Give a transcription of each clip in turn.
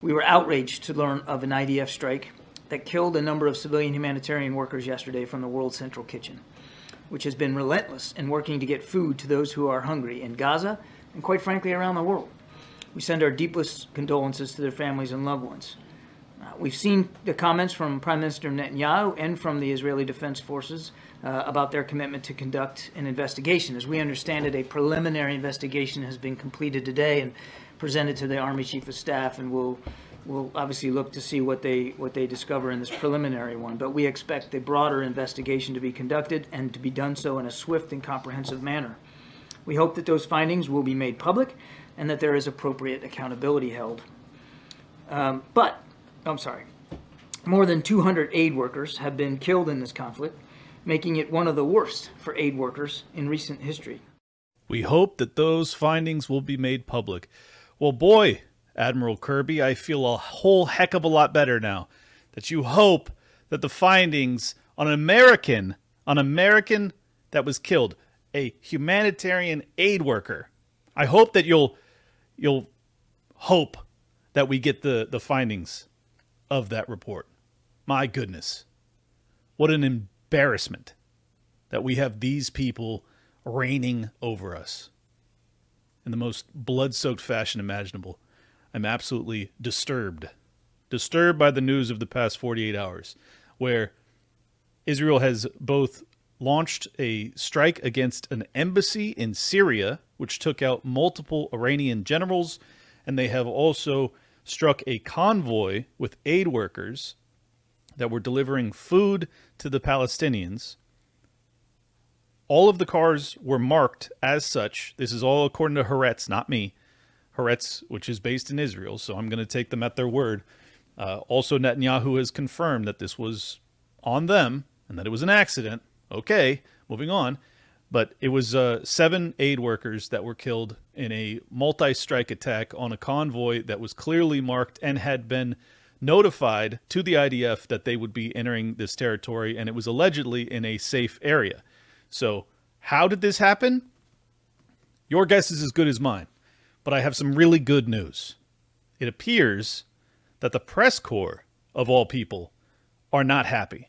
We were outraged to learn of an IDF strike that killed a number of civilian humanitarian workers yesterday from the World Central Kitchen, which has been relentless in working to get food to those who are hungry in Gaza and, quite frankly, around the world. We send our deepest condolences to their families and loved ones. We've seen the comments from Prime Minister Netanyahu and from the Israeli Defense Forces about their commitment to conduct an investigation. As we understand it, a preliminary investigation has been completed today and presented to the Army Chief of Staff, and we'll obviously look to see what they discover in this preliminary one. But we expect a broader investigation to be conducted and to be done so in a swift and comprehensive manner. We hope that those findings will be made public and that there is appropriate accountability held. More than 200 aid workers have been killed in this conflict, making it one of the worst for aid workers in recent history. We hope that those findings will be made public. Well, boy, Admiral Kirby, I feel a whole heck of a lot better now that you hope that the findings on an American that was killed, a humanitarian aid worker, I hope that you'll hope that we get the findings of that report. My goodness. What an embarrassment that we have these people reigning over us in the most blood-soaked fashion imaginable. I'm absolutely disturbed by the news of the past 48 hours, where Israel has both launched a strike against an embassy in Syria, which took out multiple Iranian generals, and they have also struck a convoy with aid workers that were delivering food to the Palestinians. All of the cars were marked as such. This is all according to Haaretz, not me. Haaretz, which is based in Israel, so I'm going to take them at their word. Also, Netanyahu has confirmed that this was on them and that it was an accident. Okay, moving on. But it was 7 aid workers that were killed in a multi-strike attack on a convoy that was clearly marked and had been notified to the IDF that they would be entering this territory, and it was allegedly in a safe area. So how did this happen? Your guess is as good as mine, but I have some really good news. It appears that the press corps, of all people, are not happy.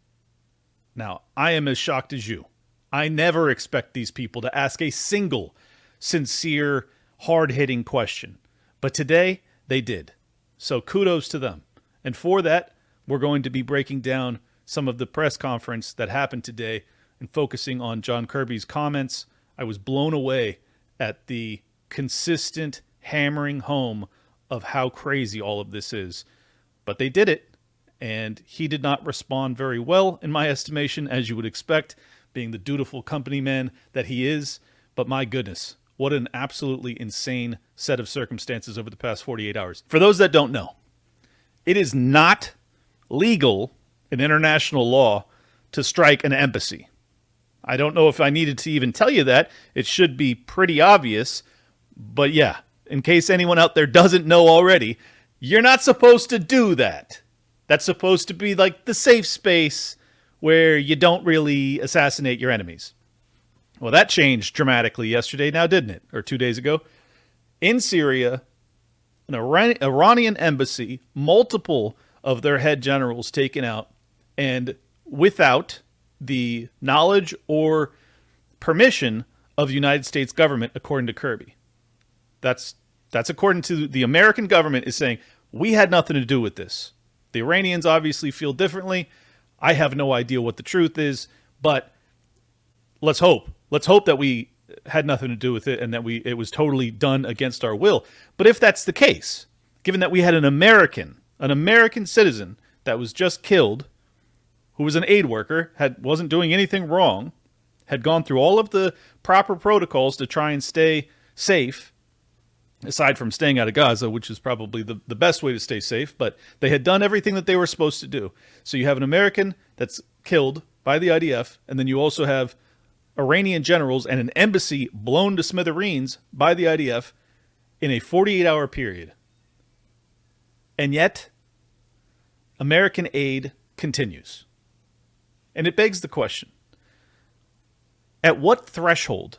Now, I am as shocked as you. I never expect these people to ask a single sincere, hard-hitting question. But today, they did. So kudos to them. And for that, we're going to be breaking down some of the press conference that happened today and focusing on John Kirby's comments. I was blown away at the consistent hammering home of how crazy all of this is. But they did it, and he did not respond very well, in my estimation, as you would expect, being the dutiful company man that he is. But my goodness, what an absolutely insane set of circumstances over the past 48 hours. For those that don't know, it is not legal in international law to strike an embassy. I don't know if I needed to even tell you that. It should be pretty obvious. But yeah, in case anyone out there doesn't know already, you're not supposed to do that. That's supposed to be like the safe space where you don't really assassinate your enemies. Well, that changed dramatically yesterday now, didn't it? Or 2 days ago. In Syria, an Iranian embassy, multiple of their head generals taken out, and without the knowledge or permission of the United States government, according to Kirby. That's according to the American government is saying, we had nothing to do with this. The Iranians obviously feel differently. I have no idea what the truth is, but let's hope. Let's hope that we had nothing to do with it and that it was totally done against our will. But if that's the case, given that we had an American citizen that was just killed, who was an aid worker, wasn't doing anything wrong, had gone through all of the proper protocols to try and stay safe, aside from staying out of Gaza, which is probably the best way to stay safe, but they had done everything that they were supposed to do. So you have an American that's killed by the IDF, and then you also have Iranian generals and an embassy blown to smithereens by the IDF in a 48-hour period. And yet, American aid continues. And it begs the question, at what threshold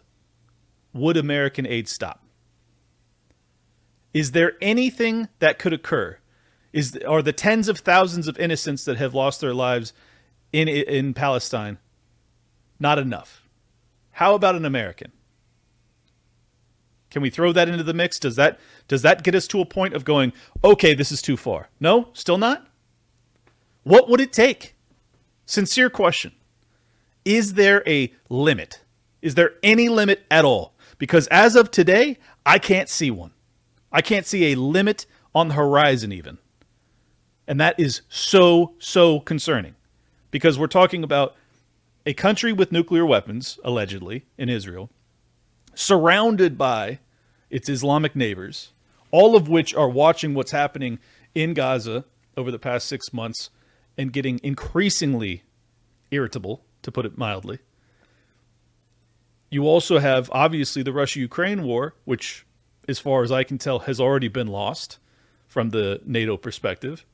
would American aid stop? Is there anything that could occur are the tens of thousands of innocents that have lost their lives in Palestine not enough? How about an American? Can we throw that into the mix? Does that get us to a point of going, okay, this is too far? No? Still not? What would it take? Sincere question. Is there a limit? Is there any limit at all? Because as of today, I can't see one. I can't see a limit on the horizon even. And that is so, so concerning. Because we're talking about a country with nuclear weapons, allegedly, in Israel, surrounded by its Islamic neighbors, all of which are watching what's happening in Gaza over the past 6 months and getting increasingly irritable, to put it mildly. You also have, obviously, the Russia-Ukraine war, which, as far as I can tell, has already been lost from the NATO perspective.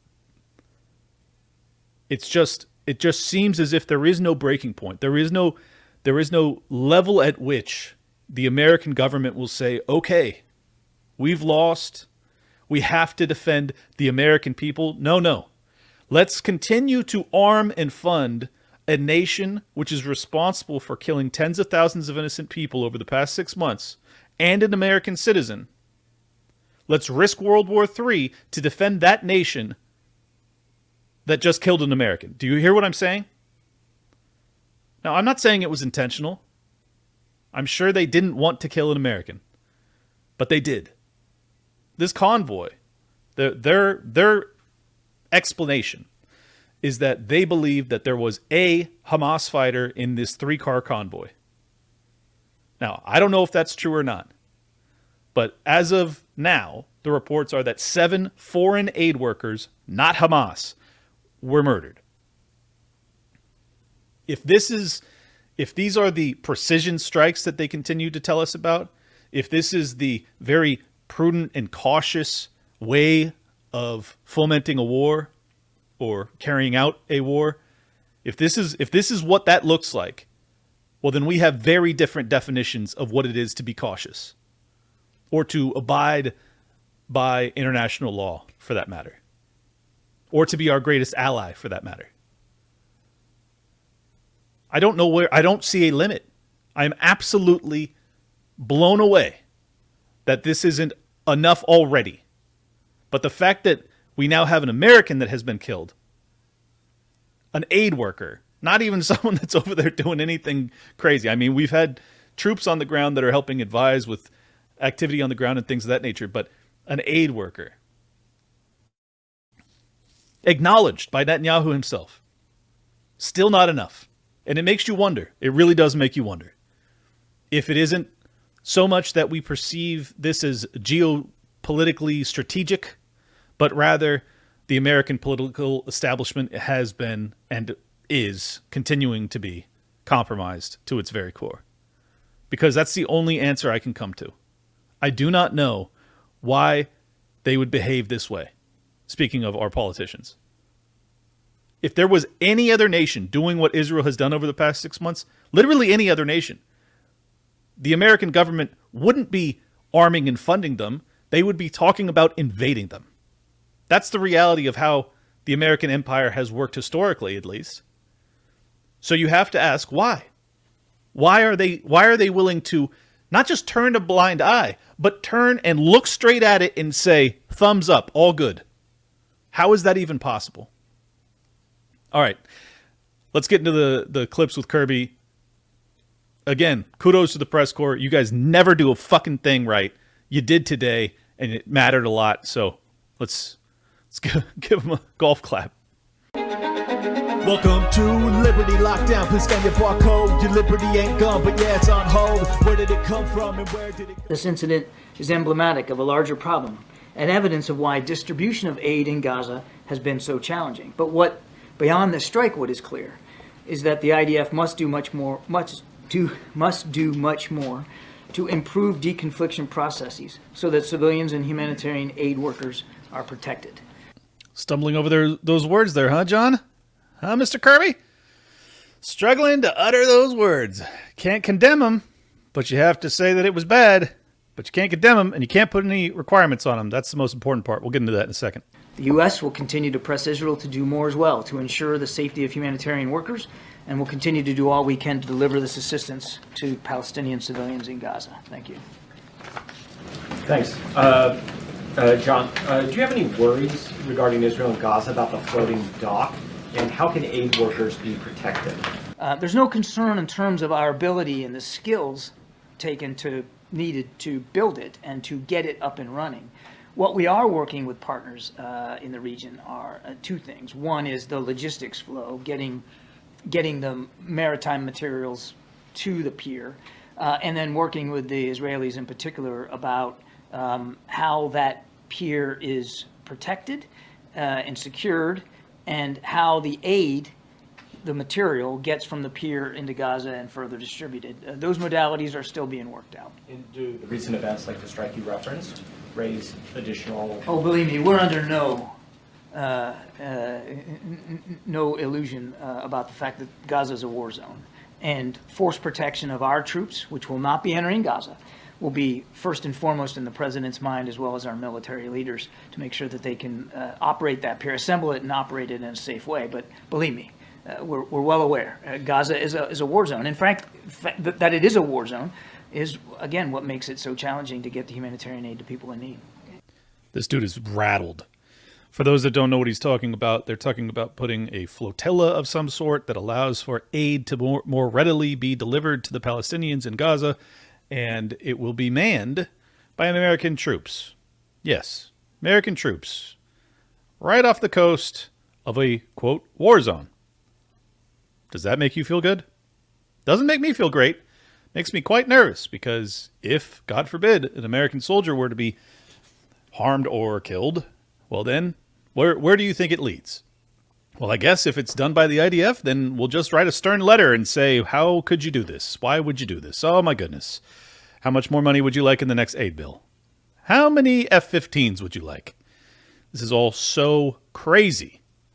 It just seems as if there is no breaking point. There is no level at which the American government will say, okay, we've lost. We have to defend the American people. No. Let's continue to arm and fund a nation which is responsible for killing tens of thousands of innocent people over the past 6 months and an American citizen. Let's risk World War III to defend that nation that just killed an American. Do you hear what I'm saying? Now, I'm not saying it was intentional. I'm sure they didn't want to kill an American, but they did. This convoy, their explanation is that they believe that there was a Hamas fighter in this 3-car convoy. Now, I don't know if that's true or not, but as of now, the reports are that 7 foreign aid workers, not Hamas, were murdered. If these are the precision strikes that they continue to tell us about, if this is the very prudent and cautious way of fomenting a war or carrying out a war, if this is what that looks like, well, then we have very different definitions of what it is to be cautious or to abide by international law, for that matter, or to be our greatest ally, for that matter. I don't see a limit. I'm absolutely blown away that this isn't enough already. But the fact that we now have an American that has been killed, an aid worker, not even someone that's over there doing anything crazy. I mean, we've had troops on the ground that are helping advise with activity on the ground and things of that nature, but an aid worker, acknowledged by Netanyahu himself, still not enough. And it makes you wonder. It really does make you wonder if it isn't so much that we perceive this as geopolitically strategic, but rather the American political establishment has been and is continuing to be compromised to its very core. Because that's the only answer I can come to. I do not know why they would behave this way. Speaking of our politicians. If there was any other nation doing what Israel has done over the past 6 months, literally any other nation, the American government wouldn't be arming and funding them. They would be talking about invading them. That's the reality of how the American empire has worked historically, at least. So you have to ask why. Why are they willing to not just turn a blind eye, but turn and look straight at it and say, thumbs up, all good? How is that even possible? All right, let's get into the clips with Kirby. Again, kudos to the press corps. You guys never do a fucking thing right. You did today, and it mattered a lot. So let's give them a golf clap. Welcome to Liberty Lockdown. Please scan your barcode. Your liberty ain't gone, but yeah, it's on hold. Where did it come from and where did it go? This incident is emblematic of a larger problem and evidence of why distribution of aid in Gaza has been so challenging. But beyond the strike, what is clear is that the IDF must do much more to improve deconfliction processes so that civilians and humanitarian aid workers are protected. Stumbling over those words there, huh, John? Huh, Mr. Kirby? Struggling to utter those words. Can't condemn them, but you have to say that it was bad. But you can't condemn them, and you can't put any requirements on them. That's the most important part. We'll get into that in a second. The U.S. will continue to press Israel to do more as well to ensure the safety of humanitarian workers, and will continue to do all we can to deliver this assistance to Palestinian civilians in Gaza. Thank you. Thanks. John, do you have any worries regarding Israel and Gaza about the floating dock? And how can aid workers be protected? There's no concern in terms of our ability and the skills needed to build it and to get it up and running. What we are working with partners in the region are two things. One is the logistics flow, getting the maritime materials to the pier, and then working with the Israelis in particular about how that pier is protected and secured, and how the aid, the material, gets from the pier into Gaza and further distributed. Those modalities are still being worked out. And do the recent events like the strike you referenced raise additional... Oh, believe me, we're under no illusion about the fact that Gaza is a war zone. And force protection of our troops, which will not be entering Gaza, will be first and foremost in the president's mind, as well as our military leaders, to make sure that they can operate that pier, assemble it and operate it in a safe way. But believe me, we're well aware. Gaza is a war zone. In fact, that it is a war zone is, again, what makes it so challenging to get the humanitarian aid to people in need. This dude is rattled. For those that don't know what he's talking about, they're talking about putting a flotilla of some sort that allows for aid to more readily be delivered to the Palestinians in Gaza, and it will be manned by American troops. Yes, American troops. Right off the coast of a, quote, war zone. Does that make you feel good? Doesn't make me feel great. Makes me quite nervous, because if, God forbid, an American soldier were to be harmed or killed, well then, where do you think it leads? Well, I guess if it's done by the IDF, then we'll just write a stern letter and say, how could you do this? Why would you do this? Oh my goodness. How much more money would you like in the next aid bill? How many F-15s would you like? This is all so crazy.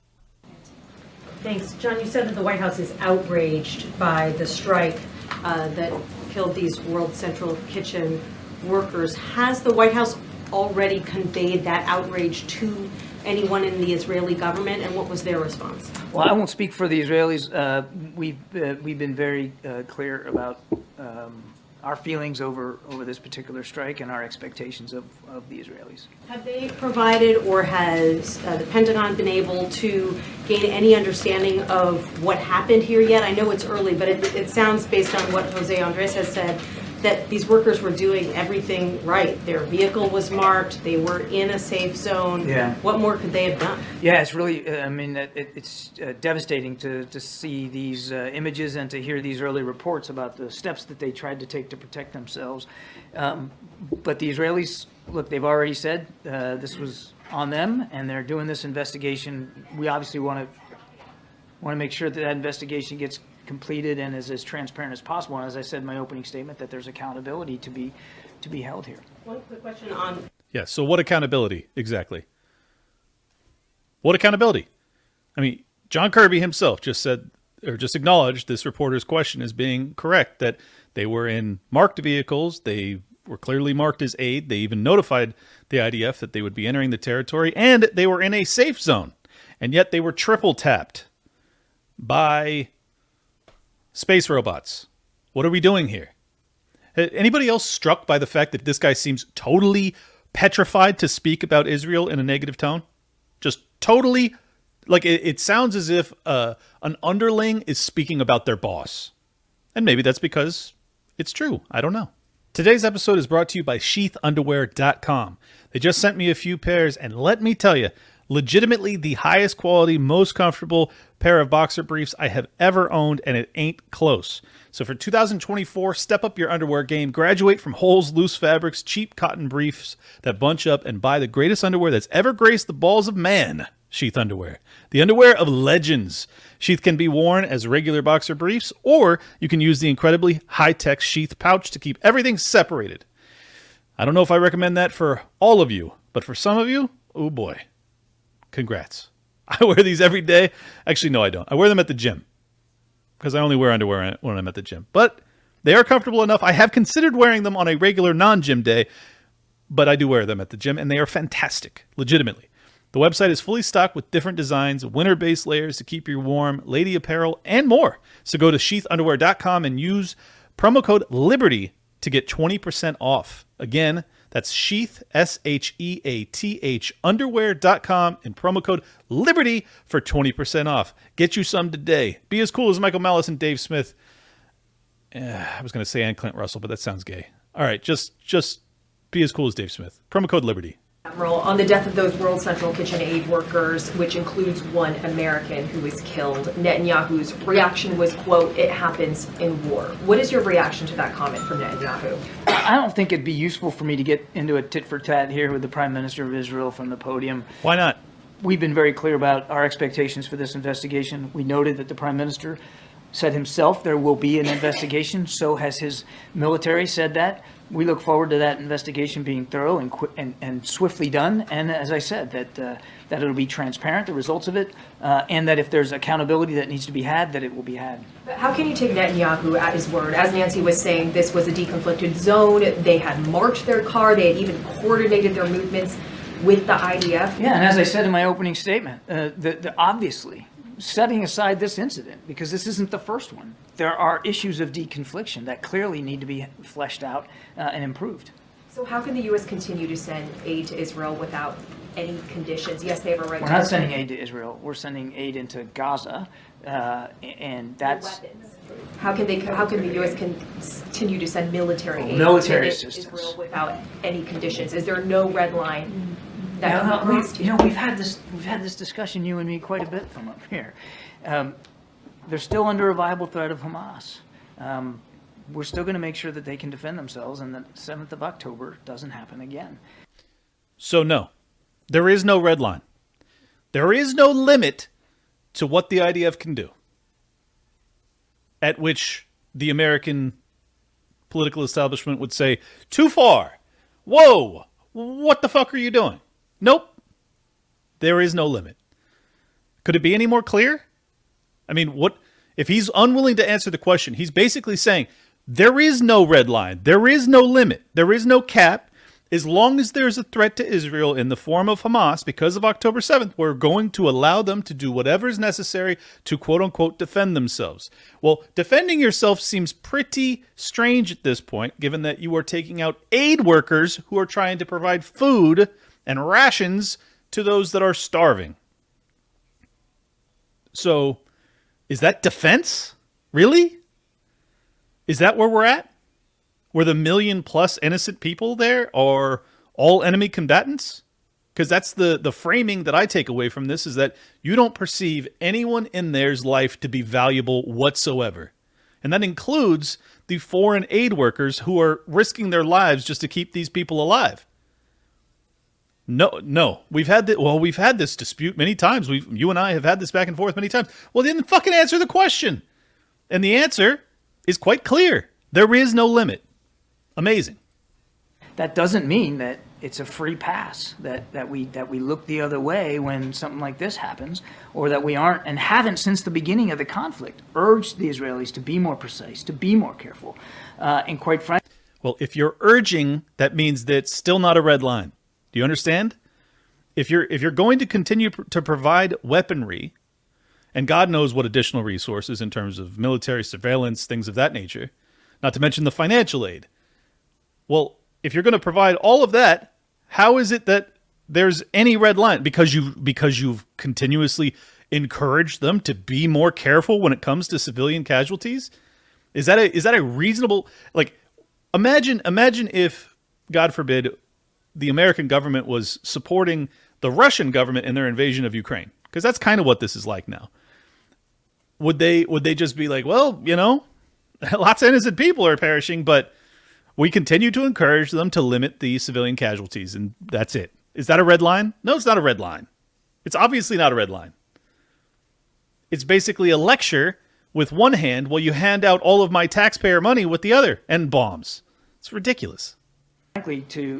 Thanks. John, you said that the White House is outraged by the strike that killed these World Central Kitchen workers. Has the White House already conveyed that outrage to anyone in the Israeli government, and what was their response? Well, I won't speak for the Israelis. We've been very clear about our feelings over this particular strike and our expectations of the Israelis. Have they provided, or has the Pentagon been able to gain any understanding of what happened here yet? I know it's early, but it sounds, based on what Jose Andres has said, that these workers were doing everything right. Their vehicle was marked. They were in a safe zone. Yeah. What more could they have done? Yeah, it's really, it's devastating to see these images and to hear these early reports about the steps that they tried to take to protect themselves. But the Israelis, look, they've already said this was on them, and they're doing this investigation. We obviously want to make sure that investigation gets completed and is as transparent as possible. And as I said in my opening statement, that there's accountability to be held here. One quick question on... Yeah, so what accountability exactly? What accountability? I mean, John Kirby himself just said, or just acknowledged this reporter's question as being correct, that they were in marked vehicles. They were clearly marked as aid. They even notified the IDF that they would be entering the territory, and they were in a safe zone. And yet they were triple tapped by space robots. What are we doing here? Anybody else struck by the fact that this guy seems totally petrified to speak about Israel in a negative tone? Just totally, like it sounds as if an underling is speaking about their boss. And maybe that's because it's true. I don't know. Today's episode is brought to you by sheathunderwear.com. They just sent me a few pairs, and let me tell you, legitimately the highest quality, most comfortable pair of boxer briefs I have ever owned, and it ain't close. So for 2024, step up your underwear game, graduate from holes, loose fabrics, cheap cotton briefs that bunch up, and buy the greatest underwear that's ever graced the balls of man. Sheath underwear. The underwear of legends. Sheath can be worn as regular boxer briefs, or you can use the incredibly high-tech Sheath pouch to keep everything separated. I don't know if I recommend that for all of you, but for some of you, oh boy. Congrats. I wear these every day. Actually, no, I don't. I wear them at the gym because I only wear underwear when I'm at the gym. But They are comfortable enough. I have considered wearing them on a regular non-gym day, but I do wear them at the gym, and they are fantastic, legitimately. The website is fully stocked with different designs, winter-based layers to keep you warm, lady apparel, and more. So go to sheathunderwear.com and use promo code LIBERTY to get 20% off. Again, that's Sheath, SHEATH, underwear.com, and promo code LIBERTY for 20% off. Get you some today. Be as cool as Michael Malice and Dave Smith. I was going to say and Clint Russell, but that sounds gay. All right, just be as cool as Dave Smith. Promo code LIBERTY. Admiral, on the death of those World Central Kitchen aid workers, which includes one American who was killed, Netanyahu's reaction was, quote, "It happens in war." What is your reaction to that comment from Netanyahu? I don't think it'd be useful for me to get into a tit-for-tat here with the Prime Minister of Israel from the podium. Why not? We've been very clear about our expectations for this investigation. We noted that the Prime Minister said himself there will be an investigation. So has his military said that. We look forward to that investigation being thorough and swiftly done. And as I said, that it'll be transparent, the results of it, and that if there's accountability that needs to be had, that it will be had. But how can you take Netanyahu at his word? As Nancy was saying, this was a deconflicted zone. They had marched their car. They had even coordinated their movements with the IDF. Yeah, and as I said in my opening statement, obviously, setting aside this incident, because this isn't the first one, there are issues of deconfliction that clearly need to be fleshed out and improved. So how can the U.S. continue to send aid to Israel without any conditions? Yes, they have a right We're to... not sending aid to Israel. We're sending aid into Gaza, and that's... How can the U.S. continue to send military aid military to assistance. Israel without any conditions? Is there no red line that No, can be raised? we've had this discussion, you and me, quite a bit from up here. They're still under a viable threat of Hamas. We're still going to make sure that they can defend themselves, and that 7th of October doesn't happen again. So no, there is no red line. There is no limit to what the IDF can do, at which the American political establishment would say, too far. Whoa, what the fuck are you doing? Nope. There is no limit. Could it be any more clear? I mean, what if he's unwilling to answer the question? He's basically saying there is no red line. There is no limit. There is no cap. As long as there's a threat to Israel in the form of Hamas because of October 7th, we're going to allow them to do whatever is necessary to quote-unquote defend themselves. Well, defending yourself seems pretty strange at this point, given that you are taking out aid workers who are trying to provide food and rations to those that are starving. So, is that defense? Really? Is that where we're at? Were the 1 million plus innocent people there or all enemy combatants? Because that's the framing that I take away from this, is that you don't perceive anyone in there's life to be valuable whatsoever. And that includes the foreign aid workers who are risking their lives just to keep these people alive. No. We've had this dispute many times. You and I have had this back and forth many times. Well, they didn't fucking answer the question. And the answer is quite clear. There is no limit. Amazing. That doesn't mean that it's a free pass, that we look the other way when something like this happens, or that we aren't and haven't since the beginning of the conflict urged the Israelis to be more precise, to be more careful, and quite frankly. Well, if you're urging, that means that it's still not a red line. Do you understand? If you're going to continue to provide weaponry, and God knows what additional resources in terms of military surveillance, things of that nature, not to mention the financial aid. Well, if you're going to provide all of that, how is it that there's any red line? Because you've continuously encouraged them to be more careful when it comes to civilian casualties? Is that a reasonable, like, imagine if, God forbid, the American government was supporting the Russian government in their invasion of Ukraine? Because that's kind of what this is like now. Would they just be like, well, lots of innocent people are perishing, but we continue to encourage them to limit the civilian casualties, and that's it. Is that a red line? No, it's not a red line. It's obviously not a red line. It's basically a lecture with one hand while you hand out all of my taxpayer money with the other, and bombs. It's ridiculous. Frankly, to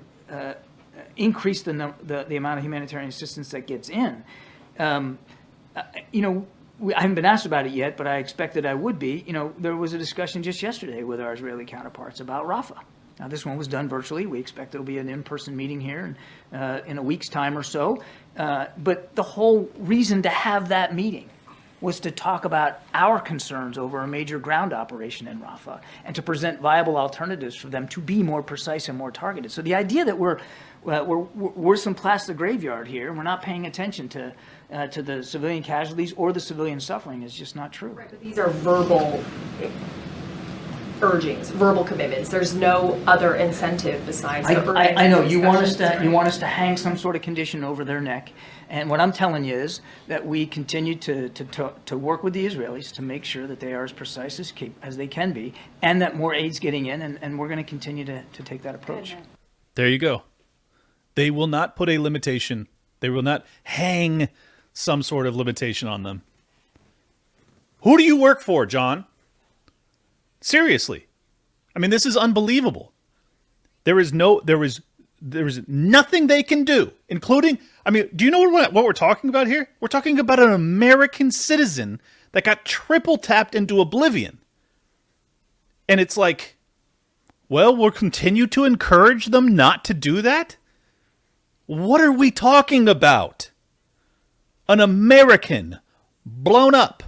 increase the amount of humanitarian assistance that gets in. I haven't been asked about it yet, but I expected I would be. There was a discussion just yesterday with our Israeli counterparts about Rafah. Now, this one was done virtually. We expect it'll be an in-person meeting here in a week's time or so. But the whole reason to have that meeting was to talk about our concerns over a major ground operation in Rafah and to present viable alternatives for them to be more precise and more targeted. So the idea that we're some plastic graveyard here and we're not paying attention to the civilian casualties or the civilian suffering is just not true. Right, but these are verbal urgings, verbal commitments. There's no other incentive besides the urgings. I know and you want us discussions, to you want us to hang some sort of condition over their neck, and what I'm telling you is that we continue to work with the Israelis to make sure that they are as precise as they can be, and that more aid's getting in, and we're going to continue to take that approach. There you go. They will not put a limitation. They will not hang some sort of limitation on them. Who do you work for, John? Seriously. I mean, this is unbelievable. There is nothing they can do, including, I mean, do you know what we're talking about here? We're talking about an American citizen that got triple tapped into oblivion. And it's like, well, we'll continue to encourage them not to do that? What are we talking about? An American blown up.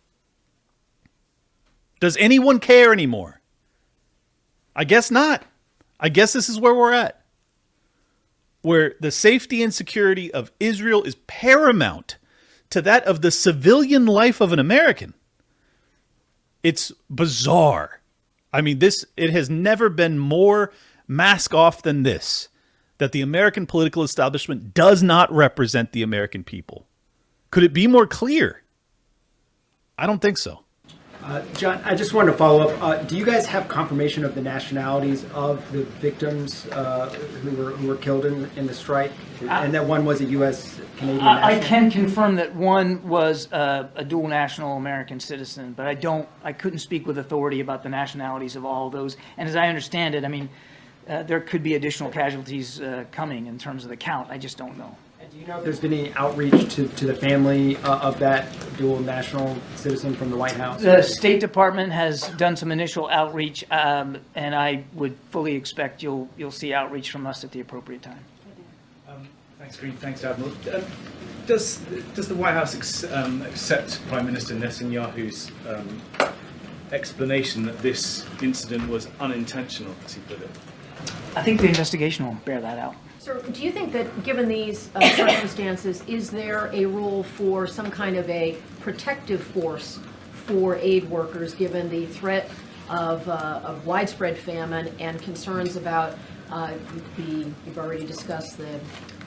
Does anyone care anymore? I guess not. I guess this is where we're at. Where the safety and security of Israel is paramount to that of the civilian life of an American. It's bizarre. I mean, it has never been more mask off than this, that the American political establishment does not represent the American people. Could it be more clear? I don't think so. John, I just wanted to follow up. Do you guys have confirmation of the nationalities of the victims who were killed in the strike, and that one was a U.S. Canadian national? I can confirm that one was a dual national American citizen, but I couldn't speak with authority about the nationalities of all of those. And as I understand it, I mean, there could be additional casualties coming in terms of the count. I just don't know. Do you know if there's been any outreach to the family of that dual national citizen from the White House? The State Department has done some initial outreach, and I would fully expect you'll see outreach from us at the appropriate time. Thanks, Green. Thanks, Admiral. Does the White House accept Prime Minister Netanyahu's explanation that this incident was unintentional, as he put it? I think the investigation will bear that out. Sir, do you think that given these circumstances, is there a role for some kind of a protective force for aid workers, given the threat of widespread famine and concerns about you've already discussed the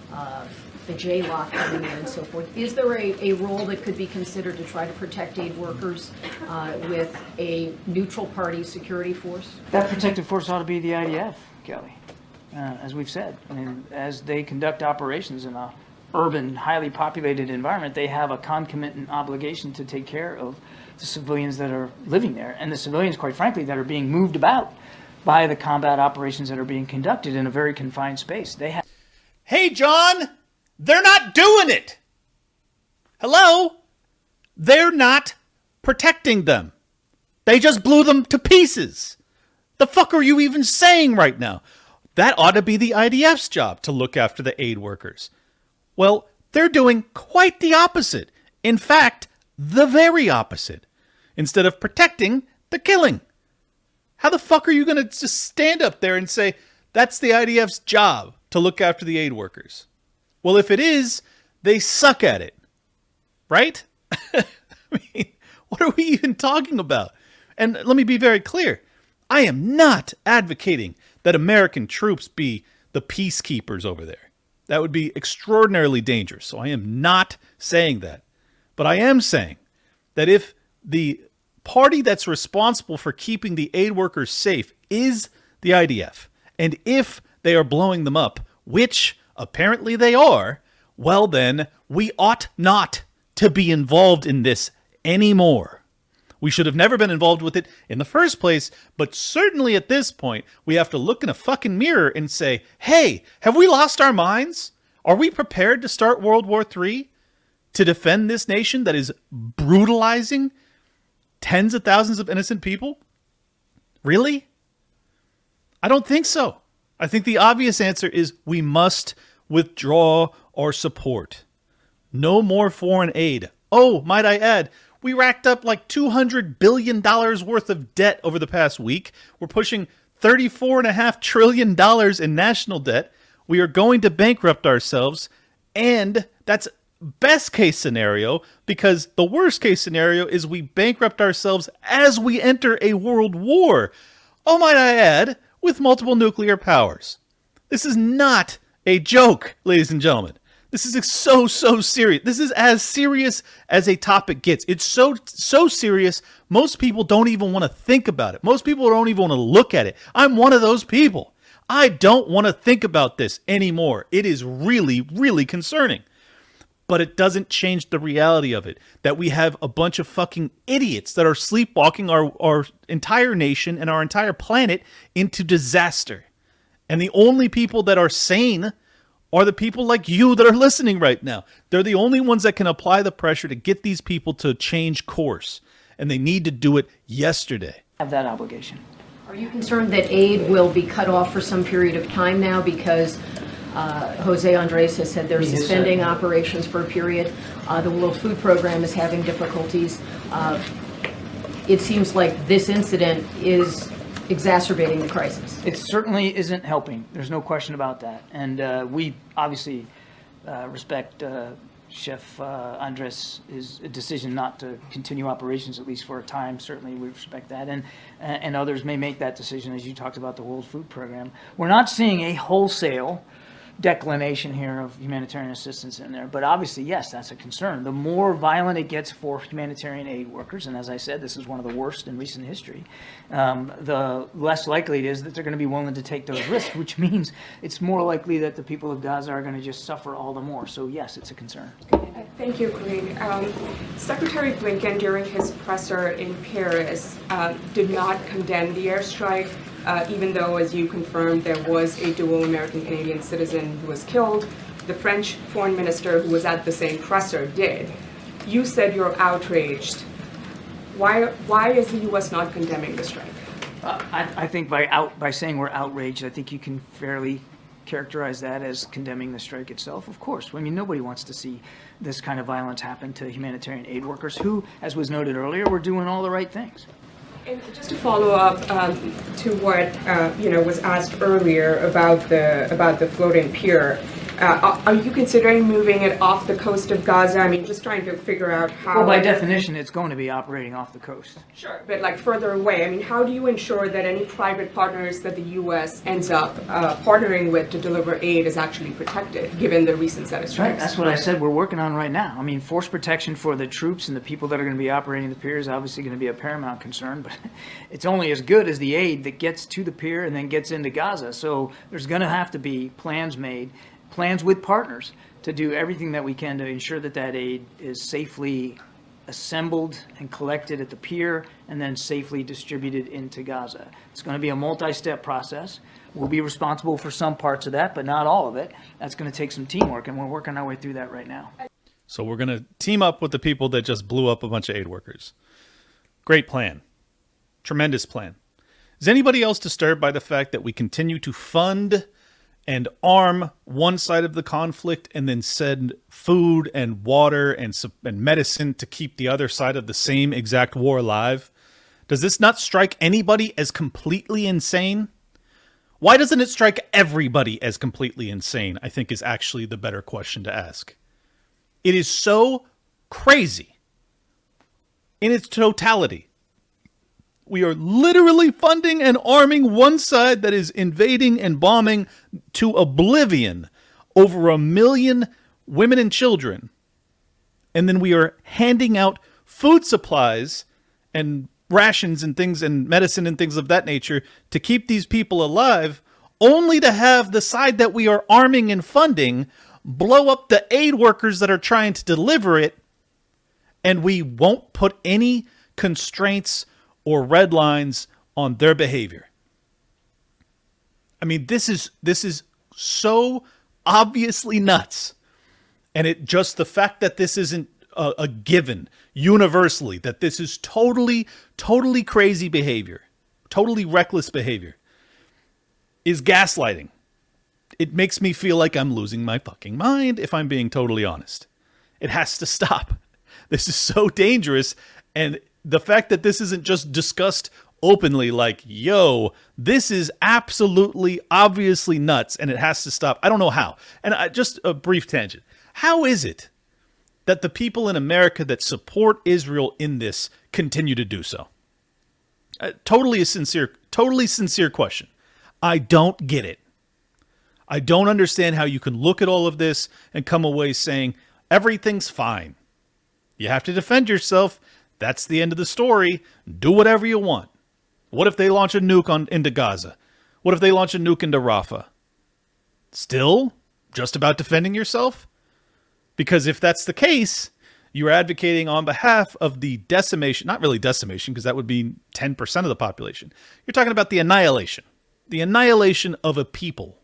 J-lock coming in and so forth. Is there a role that could be considered to try to protect aid workers with a neutral party security force? That protective force ought to be the IDF, Kelly. As we've said, I mean, as they conduct operations in a urban, highly populated environment, they have a concomitant obligation to take care of the civilians that are living there, and the civilians, quite frankly, that are being moved about by the combat operations that are being conducted in a very confined space. They have. Hey, John, they're not doing it. Hello? They're not protecting them. They just blew them to pieces. The fuck are you even saying right now? That ought to be the IDF's job to look after the aid workers. Well, they're doing quite the opposite. In fact, the very opposite. Instead of protecting, they're killing. How the fuck are you going to just stand up there and say, that's the IDF's job to look after the aid workers? Well, if it is, they suck at it. Right? I mean, what are we even talking about? And let me be very clear. I am not advocating that American troops be the peacekeepers over there. That would be extraordinarily dangerous. So I am not saying that. But I am saying that if the party that's responsible for keeping the aid workers safe is the IDF, and if they are blowing them up, which apparently they are, well then, we ought not to be involved in this anymore. We should have never been involved with it in the first place, but certainly at this point, we have to look in a fucking mirror and say, hey, have we lost our minds? Are we prepared to start World War III? to defend this nation that is brutalizing tens of thousands of innocent people? Really? I don't think so. I think the obvious answer is we must withdraw our support. No more foreign aid. Oh, might I add, we racked up like $200 billion worth of debt over the past week. We're pushing $34.5 trillion in national debt. We are going to bankrupt ourselves. And that's best case scenario, because the worst case scenario is we bankrupt ourselves as we enter a world war. Oh, might I add, with multiple nuclear powers. This is not a joke, ladies and gentlemen. This is so serious. This is as serious as a topic gets. It's so serious, most people don't even want to think about it. Most people don't even want to look at it. I'm one of those people. I don't want to think about this anymore. It is really, really concerning. But it doesn't change the reality of it, that we have a bunch of fucking idiots that are sleepwalking our entire nation and our entire planet into disaster. And the only people that are sane are the people like you that are listening right now. They're the only ones that can apply the pressure to get these people to change course. And they need to do it yesterday. Have that obligation. Are you concerned that aid will be cut off for some period of time now because Jose Andres has said they're suspending operations for a period? The World Food Program is having difficulties. It seems like this incident is exacerbating the crisis. It certainly isn't helping. There's no question about that. And we obviously respect Chef Andres' decision not to continue operations, at least for a time. Certainly we respect that. And others may make that decision, as you talked about the World Food Program. We're not seeing a wholesale declination here of humanitarian assistance in there. But obviously, yes, that's a concern. The more violent it gets for humanitarian aid workers, and as I said, this is one of the worst in recent history, the less likely it is that they're going to be willing to take those risks, which means it's more likely that the people of Gaza are going to just suffer all the more. So yes, it's a concern. Thank you, Greg. Secretary Blinken, during his presser in Paris, did not condemn the airstrike, even though, as you confirmed, there was a dual American-Canadian citizen who was killed. The French foreign minister, who was at the same presser, did. You said you're outraged. Why is the U.S. not condemning the strike? I think by saying we're outraged, I think you can fairly characterize that as condemning the strike itself. Of course, I mean, nobody wants to see this kind of violence happen to humanitarian aid workers who, as was noted earlier, were doing all the right things. And just to follow up to what was asked earlier about the floating pier, are you considering moving it off the coast of Gaza? I mean, just trying to figure out how. Well, by definition, it's going to be operating off the coast. Sure, but like further away. I mean, how do you ensure that any private partners that the U.S. ends up partnering with to deliver aid is actually protected, given the recent set of strikes? Right. That's what I said we're working on right now. I mean, force protection for the troops and the people that are going to be operating the pier is obviously going to be a paramount concern, but it's only as good as the aid that gets to the pier and then gets into Gaza. So there's going to have to be plans made, plans with partners to do everything that we can to ensure that that aid is safely assembled and collected at the pier and then safely distributed into Gaza. It's going to be a multi-step process. We'll be responsible for some parts of that, but not all of it. That's going to take some teamwork, and we're working our way through that right now. So we're going to team up with the people that just blew up a bunch of aid workers. Great plan. Tremendous plan. Is anybody else disturbed by the fact that we continue to fund and arm one side of the conflict and then send food and water and medicine to keep the other side of the same exact war alive? Does this not strike anybody as completely insane? Why doesn't it strike everybody as completely insane, I think is actually the better question to ask. It is so crazy in its totality. We are literally funding and arming one side that is invading and bombing to oblivion over 1 million women and children. And then we are handing out food supplies and rations and things and medicine and things of that nature to keep these people alive, only to have the side that we are arming and funding blow up the aid workers that are trying to deliver it. And we won't put any constraints or red lines on their behavior. I mean, this is so obviously nuts And it just, the fact that this isn't a given universally, that this is totally crazy behavior, totally reckless behavior, is gaslighting. It makes me feel like I'm losing my fucking mind, if I'm being totally honest. It has to stop. This is so dangerous. And the fact that this isn't just discussed openly, like, yo, this is absolutely, obviously nuts, and it has to stop. I don't know how. And just a brief tangent. How is it that the people in America that support Israel in this continue to do so? Totally sincere question. I don't get it. I don't understand how you can look at all of this and come away saying everything's fine. You have to defend yourself. That's the end of the story. Do whatever you want. What if they launch a nuke into Gaza? What if they launch a nuke into Rafah? Still just about defending yourself? Because if that's the case, you're advocating on behalf of the decimation, not really decimation, because that would be 10% of the population. You're talking about the annihilation of a people.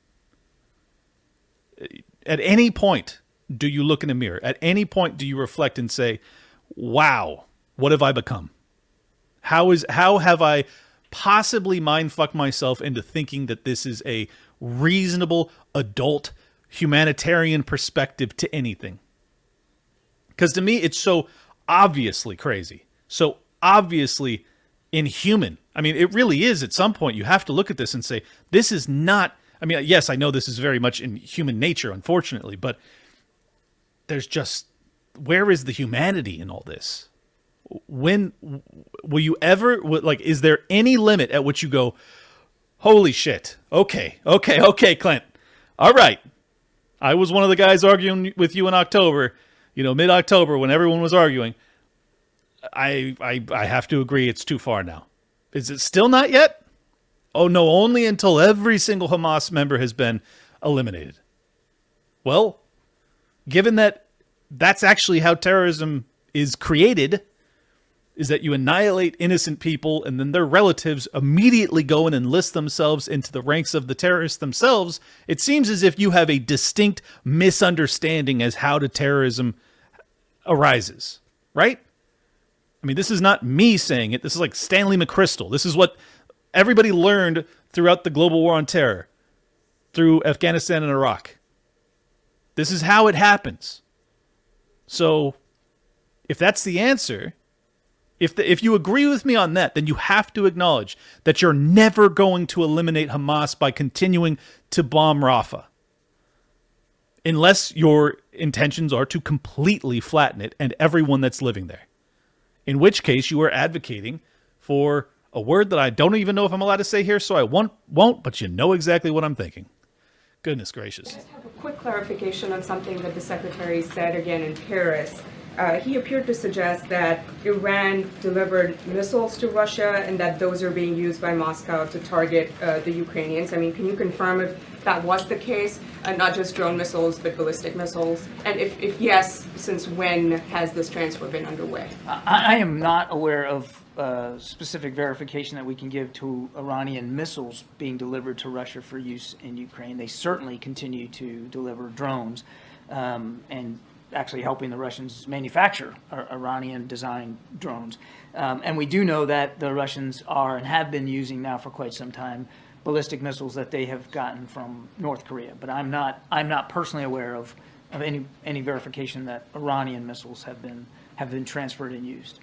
At any point, do you look in a mirror? At any point, do you reflect and say, wow, what have I become? How have I possibly mind-fucked myself into thinking that this is a reasonable, adult, humanitarian perspective to anything? Because to me, it's so obviously crazy, so obviously inhuman. I mean, it really is. At some point, you have to look at this and say, this is not, I mean, yes, I know this is very much in human nature, unfortunately, but there's just, where is the humanity in all this? When will you ever, like, is there any limit at which you go, holy shit, okay, Clint, all right, I was one of the guys arguing with you in October, mid-October when everyone was arguing. I have to agree it's too far now. Is it still not yet? Oh no, only until every single Hamas member has been eliminated. Well, given that that's actually how terrorism is created, is that you annihilate innocent people and then their relatives immediately go and enlist themselves into the ranks of the terrorists themselves, it seems as if you have a distinct misunderstanding as how the terrorism arises, right? I mean, this is not me saying it. This is like Stanley McChrystal. This is what everybody learned throughout the global war on terror, through Afghanistan and Iraq. This is how it happens. So, if that's the answer, if you agree with me on that, then you have to acknowledge that you're never going to eliminate Hamas by continuing to bomb Rafah. Unless your intentions are to completely flatten it and everyone that's living there. In which case, you are advocating for a word that I don't even know if I'm allowed to say here, so I won't, but you know exactly what I'm thinking. Goodness gracious. I just have a quick clarification on something that the Secretary said again in Paris. He appeared to suggest that Iran delivered missiles to Russia and that those are being used by Moscow to target the Ukrainians. I mean, can you confirm if that was the case? Not just drone missiles, but ballistic missiles? And if yes, since when has this transfer been underway? I am not aware of specific verification that we can give to Iranian missiles being delivered to Russia for use in Ukraine. They certainly continue to deliver drones and actually helping the Russians manufacture Iranian-designed drones. And we do know that the Russians are and have been using now for quite some time ballistic missiles that they have gotten from North Korea. But I'm not personally aware of any verification that Iranian missiles have been transferred and used.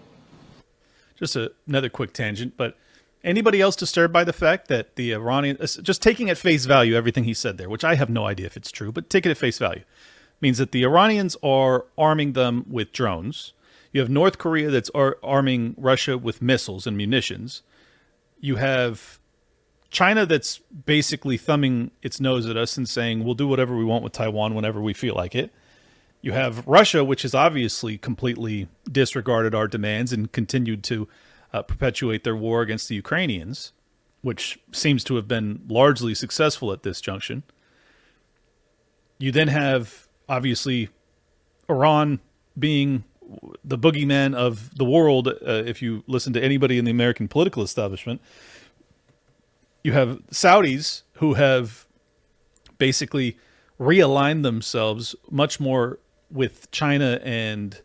Just another quick tangent, but anybody else disturbed by the fact that the Iranian, just taking at face value everything he said there, which I have no idea if it's true, but take it at face value, means that the Iranians are arming them with drones. You have North Korea that's arming Russia with missiles and munitions. You have China that's basically thumbing its nose at us and saying, we'll do whatever we want with Taiwan whenever we feel like it. You have Russia, which has obviously completely disregarded our demands and continued to perpetuate their war against the Ukrainians, which seems to have been largely successful at this junction. You then have, obviously, Iran being the boogeyman of the world, if you listen to anybody in the American political establishment. You have Saudis who have basically realign themselves much more with China and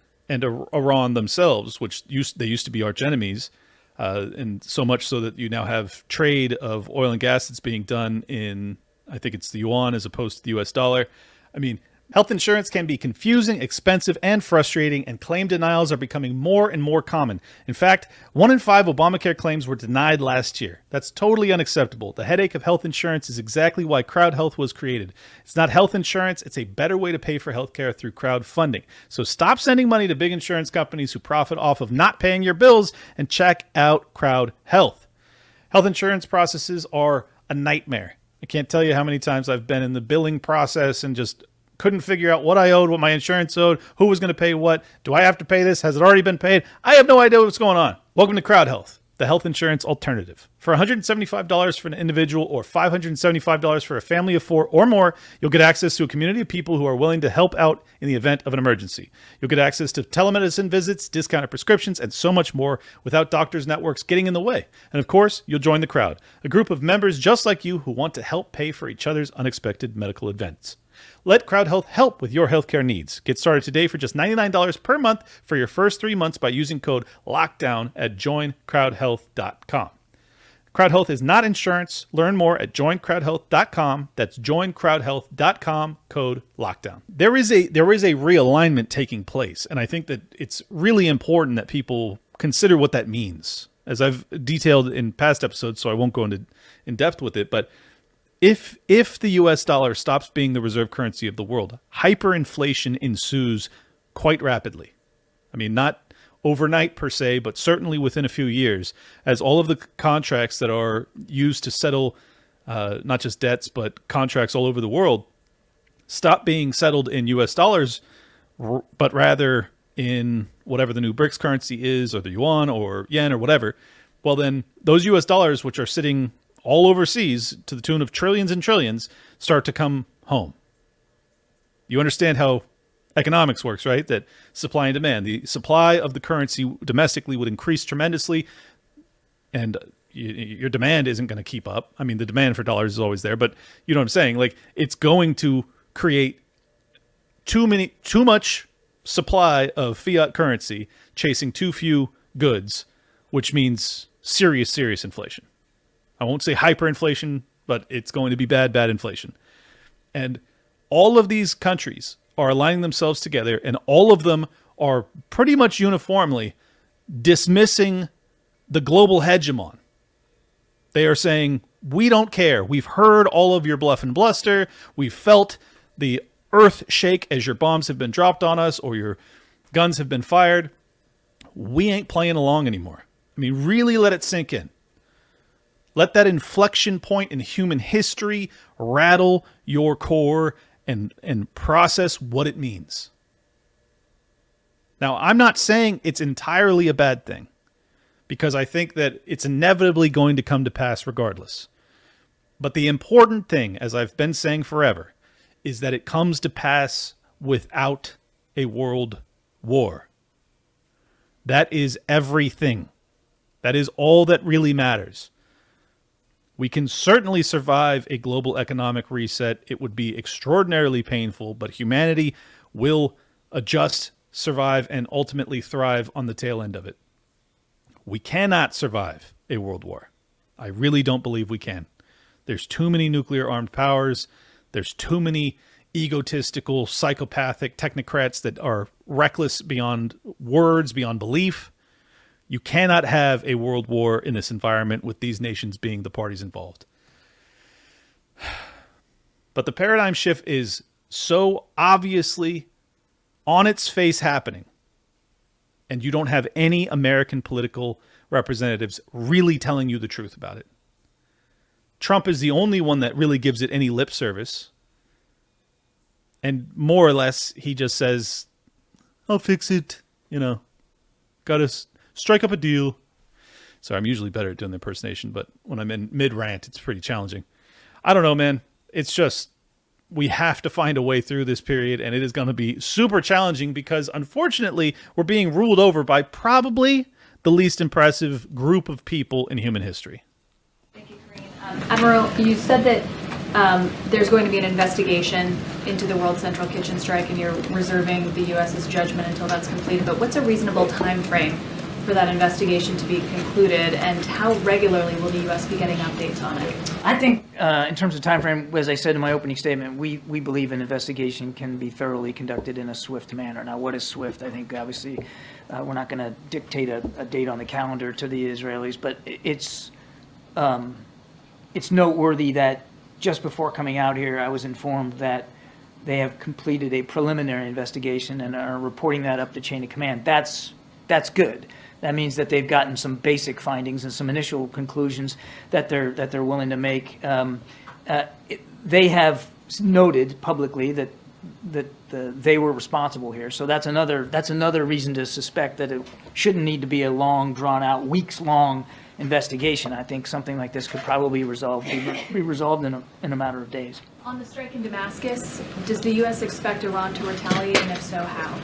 Iran themselves, which they used to be arch enemies, and so much so that you now have trade of oil and gas that's being done in, I think it's the yuan as opposed to the US dollar. I mean, health insurance can be confusing, expensive, and frustrating, and claim denials are becoming more and more common. In fact, 1 in 5 Obamacare claims were denied last year. That's totally unacceptable. The headache of health insurance is exactly why Crowd Health was created. It's not health insurance, it's a better way to pay for healthcare through crowdfunding. So stop sending money to big insurance companies who profit off of not paying your bills and check out Crowd Health. Health insurance processes are a nightmare. I can't tell you how many times I've been in the billing process and just couldn't figure out what I owed, what my insurance owed, who was going to pay what. Do I have to pay this? Has it already been paid? I have no idea what's going on. Welcome to Crowd Health, the health insurance alternative. For $175 for an individual or $575 for a family of 4 or more, you'll get access to a community of people who are willing to help out in the event of an emergency. You'll get access to telemedicine visits, discounted prescriptions, and so much more without doctors' networks getting in the way. And of course, you'll join the crowd, a group of members just like you who want to help pay for each other's unexpected medical events. Let Crowd Health help with your healthcare needs. Get started today for just $99 per month for your first 3 months by using code LOCKDOWN at joincrowdhealth.com. Crowd Health is not insurance. Learn more at joincrowdhealth.com. That's joincrowdhealth.com, code LOCKDOWN. There is a realignment taking place, and I think that it's really important that people consider what that means. As I've detailed in past episodes, so I won't go into in depth with it, but if the US dollar stops being the reserve currency of the world, hyperinflation ensues quite rapidly. I mean, not overnight per se, but certainly within a few years, as all of the contracts that are used to settle not just debts, but contracts all over the world stop being settled in US dollars, but rather in whatever the new BRICS currency is, or the yuan or yen or whatever. Well, then those US dollars, which are sitting all overseas to the tune of trillions and trillions, start to come home. You understand how economics works, right? That supply and demand. The supply of the currency domestically would increase tremendously, and your demand isn't going to keep up. I mean, the demand for dollars is always there, but you know what I'm saying? Like, it's going to create too much supply of fiat currency chasing too few goods, which means serious inflation. I won't say hyperinflation, but it's going to be bad inflation. And all of these countries are aligning themselves together, and all of them are pretty much uniformly dismissing the global hegemon. They are saying, we don't care. We've heard all of your bluff and bluster. We've felt the earth shake as your bombs have been dropped on us or your guns have been fired. We ain't playing along anymore. I mean, really let it sink in. Let that inflection point in human history rattle your core and process what it means. Now, I'm not saying it's entirely a bad thing, because I think that it's inevitably going to come to pass regardless. But the important thing, as I've been saying forever, is that it comes to pass without a world war. That is everything. That is all that really matters. We can certainly survive a global economic reset. It would be extraordinarily painful, but humanity will adjust, survive, and ultimately thrive on the tail end of it. We cannot survive a world war. I really don't believe we can. There's too many nuclear armed powers. There's too many egotistical, psychopathic technocrats that are reckless beyond words, beyond belief. You cannot have a world war in this environment with these nations being the parties involved. But the paradigm shift is so obviously on its face happening, and you don't have any American political representatives really telling you the truth about it. Trump is the only one that really gives it any lip service. And more or less, he just says, I'll fix it, gotta strike up a deal. So I'm usually better at doing the impersonation, but when I'm in mid-rant, it's pretty challenging. I don't know, man. It's just, we have to find a way through this period, and it is going to be super challenging because, unfortunately, we're being ruled over by probably the least impressive group of people in human history. Thank you, Karine. Admiral, you said that there's going to be an investigation into the World Central Kitchen strike, and you're reserving the U.S.'s judgment until that's completed. But what's a reasonable time frame for that investigation to be concluded, and how regularly will the U.S. be getting updates on it? I think in terms of time frame, as I said in my opening statement, we believe an investigation can be thoroughly conducted in a swift manner. Now, what is swift? I think obviously we're not going to dictate a date on the calendar to the Israelis, but it's noteworthy that just before coming out here, I was informed that they have completed a preliminary investigation and are reporting that up the chain of command. That's good. That means that they've gotten some basic findings and some initial conclusions that they're willing to make. They have noted publicly that they were responsible here. So that's another reason to suspect that it shouldn't need to be a long, drawn out, weeks long investigation. I think something like this could probably be resolved in a matter of days. On the strike in Damascus, does the U.S. expect Iran to retaliate, and if so, how?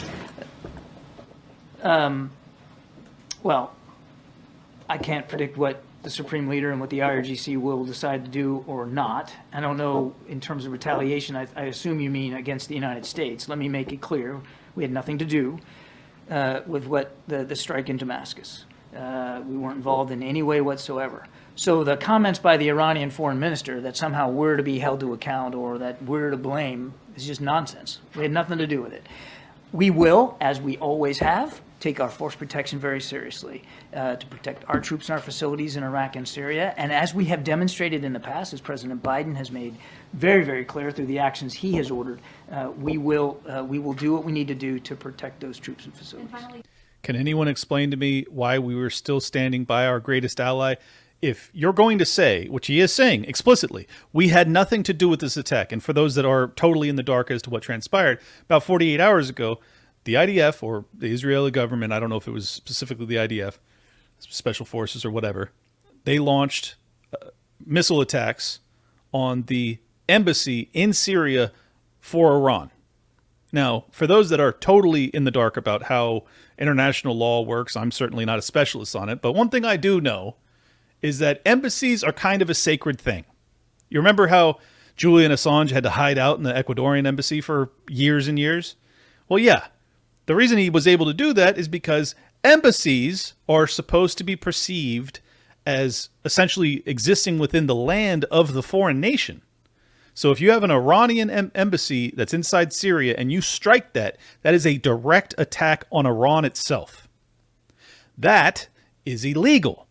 Well, I can't predict what the Supreme Leader and what the IRGC will decide to do or not. I don't know in terms of retaliation. I assume you mean against the United States. Let me make it clear. We had nothing to do with what the strike in Damascus. We weren't involved in any way whatsoever. So the comments by the Iranian foreign minister that somehow we're to be held to account or that we're to blame is just nonsense. We had nothing to do with it. We will, as we always have, take our force protection very seriously to protect our troops and our facilities in Iraq and Syria. And as we have demonstrated in the past, as President Biden has made very, very clear through the actions he has ordered, we will do what we need to do to protect those troops and facilities. And finally, Can anyone explain to me why we were still standing by our greatest ally? If you're going to say, which he is saying explicitly, we had nothing to do with this attack, and for those that are totally in the dark as to what transpired, about 48 hours ago, the IDF, or the Israeli government, I don't know if it was specifically the IDF, Special Forces or whatever, they launched missile attacks on the embassy in Syria for Iran. Now, for those that are totally in the dark about how international law works, I'm certainly not a specialist on it, but one thing I do know is that embassies are kind of a sacred thing. You remember how Julian Assange had to hide out in the Ecuadorian embassy for years and years? Well, yeah. The reason he was able to do that is because embassies are supposed to be perceived as essentially existing within the land of the foreign nation. So if you have an Iranian embassy that's inside Syria and you strike that, that is a direct attack on Iran itself. That is illegal.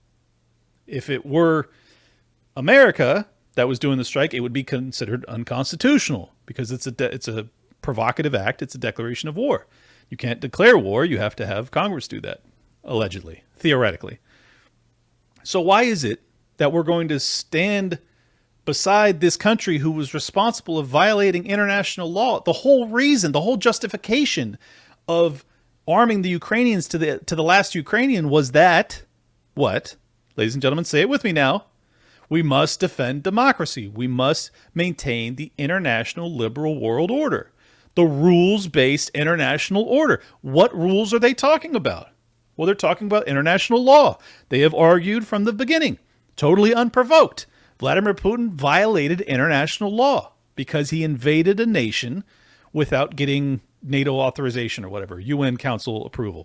If it were America that was doing the strike, it would be considered unconstitutional because it's a provocative act. It's a declaration of war. You can't declare war. You have to have Congress do that, allegedly, theoretically. So why is it that we're going to stand beside this country who was responsible of violating international law? The whole reason, the whole justification of arming the Ukrainians to the last Ukrainian was that, what? Ladies and gentlemen, say it with me now. We must defend democracy. We must maintain the international liberal world order. The rules-based international order. What rules are they talking about? Well, they're talking about international law. They have argued from the beginning, totally unprovoked. Vladimir Putin violated international law because he invaded a nation without getting NATO authorization or whatever, UN Council approval.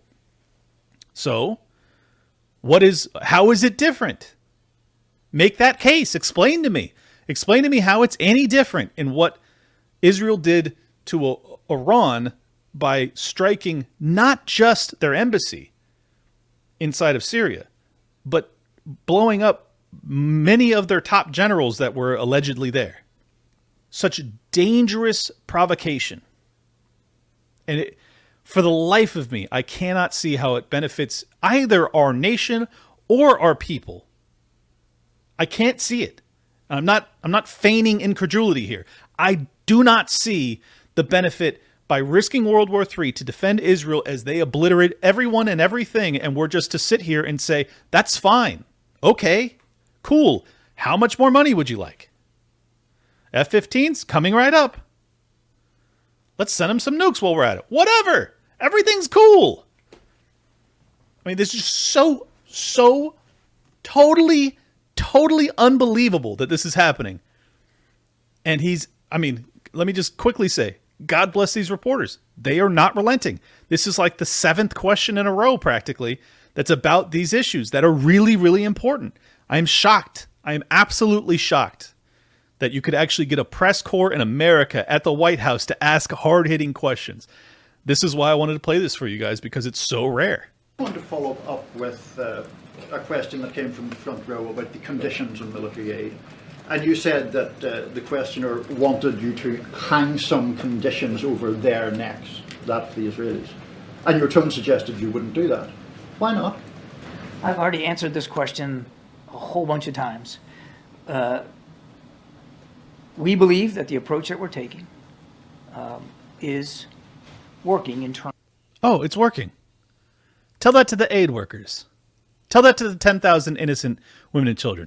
So, how is it different? Make that case. Explain to me. Explain to me how it's any different in what Israel did to Iran by striking not just their embassy inside of Syria, but blowing up many of their top generals that were allegedly there. Such dangerous provocation. And for the life of me, I cannot see how it benefits either our nation or our people. I can't see it. I'm not feigning incredulity here. I do not see the benefit by risking World War III to defend Israel as they obliterate everyone and everything, and we're just to sit here and say, that's fine. Okay, cool. How much more money would you like? F-15s coming right up. Let's send them some nukes while we're at it. Whatever. Everything's cool. I mean, this is so totally unbelievable that this is happening. And let me just quickly say, God bless these reporters. They are not relenting. This is like the 7th question in a row, practically, that's about these issues that are really, really important. I am shocked. I am absolutely shocked that you could actually get a press corps in America at the White House to ask hard-hitting questions. This is why I wanted to play this for you guys, because it's so rare. I want to follow up with a question that came from the front row about the conditions of military aid. And you said that the questioner wanted you to hang some conditions over their necks, that's the Israelis. And your tone suggested you wouldn't do that. Why not? I've already answered this question a whole bunch of times. We believe that the approach that we're taking is working in terms. Oh, it's working. Tell that to the aid workers. Tell that to the 10,000 innocent women and children.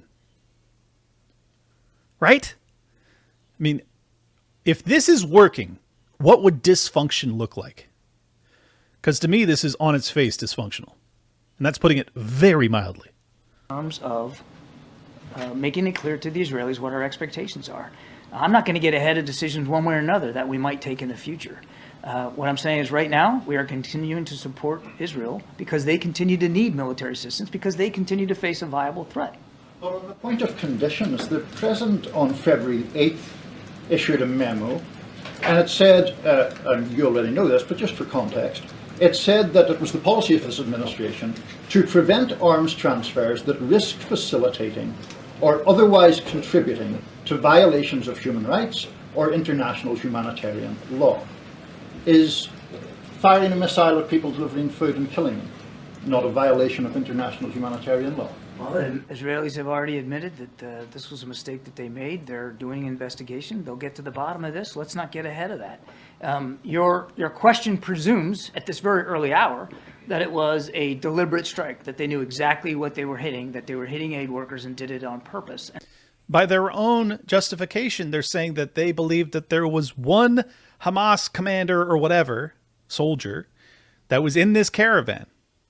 Right? I mean, if this is working, what would dysfunction look like? Because to me, this is on its face dysfunctional. And that's putting it very mildly. In terms of making it clear to the Israelis what our expectations are. I'm not going to get ahead of decisions one way or another that we might take in the future. What I'm saying is right now, we are continuing to support Israel because they continue to need military assistance, because they continue to face a viable threat. Well, on the point of conditions, the President on February 8th issued a memo, and it said, and you already know this, but just for context, it said that it was the policy of this administration to prevent arms transfers that risk facilitating or otherwise contributing to violations of human rights or international humanitarian law. Is firing a missile at people delivering food and killing them not a violation of international humanitarian law? Well, the Israelis have already admitted that this was a mistake that they made. They're doing an investigation. They'll get to the bottom of this. Let's not get ahead of that. Your question presumes, at this very early hour, that it was a deliberate strike, that they knew exactly what they were hitting, that they were hitting aid workers and did it on purpose. By their own justification, they're saying that they believed that there was one Hamas commander or whatever, soldier, that was in this caravan.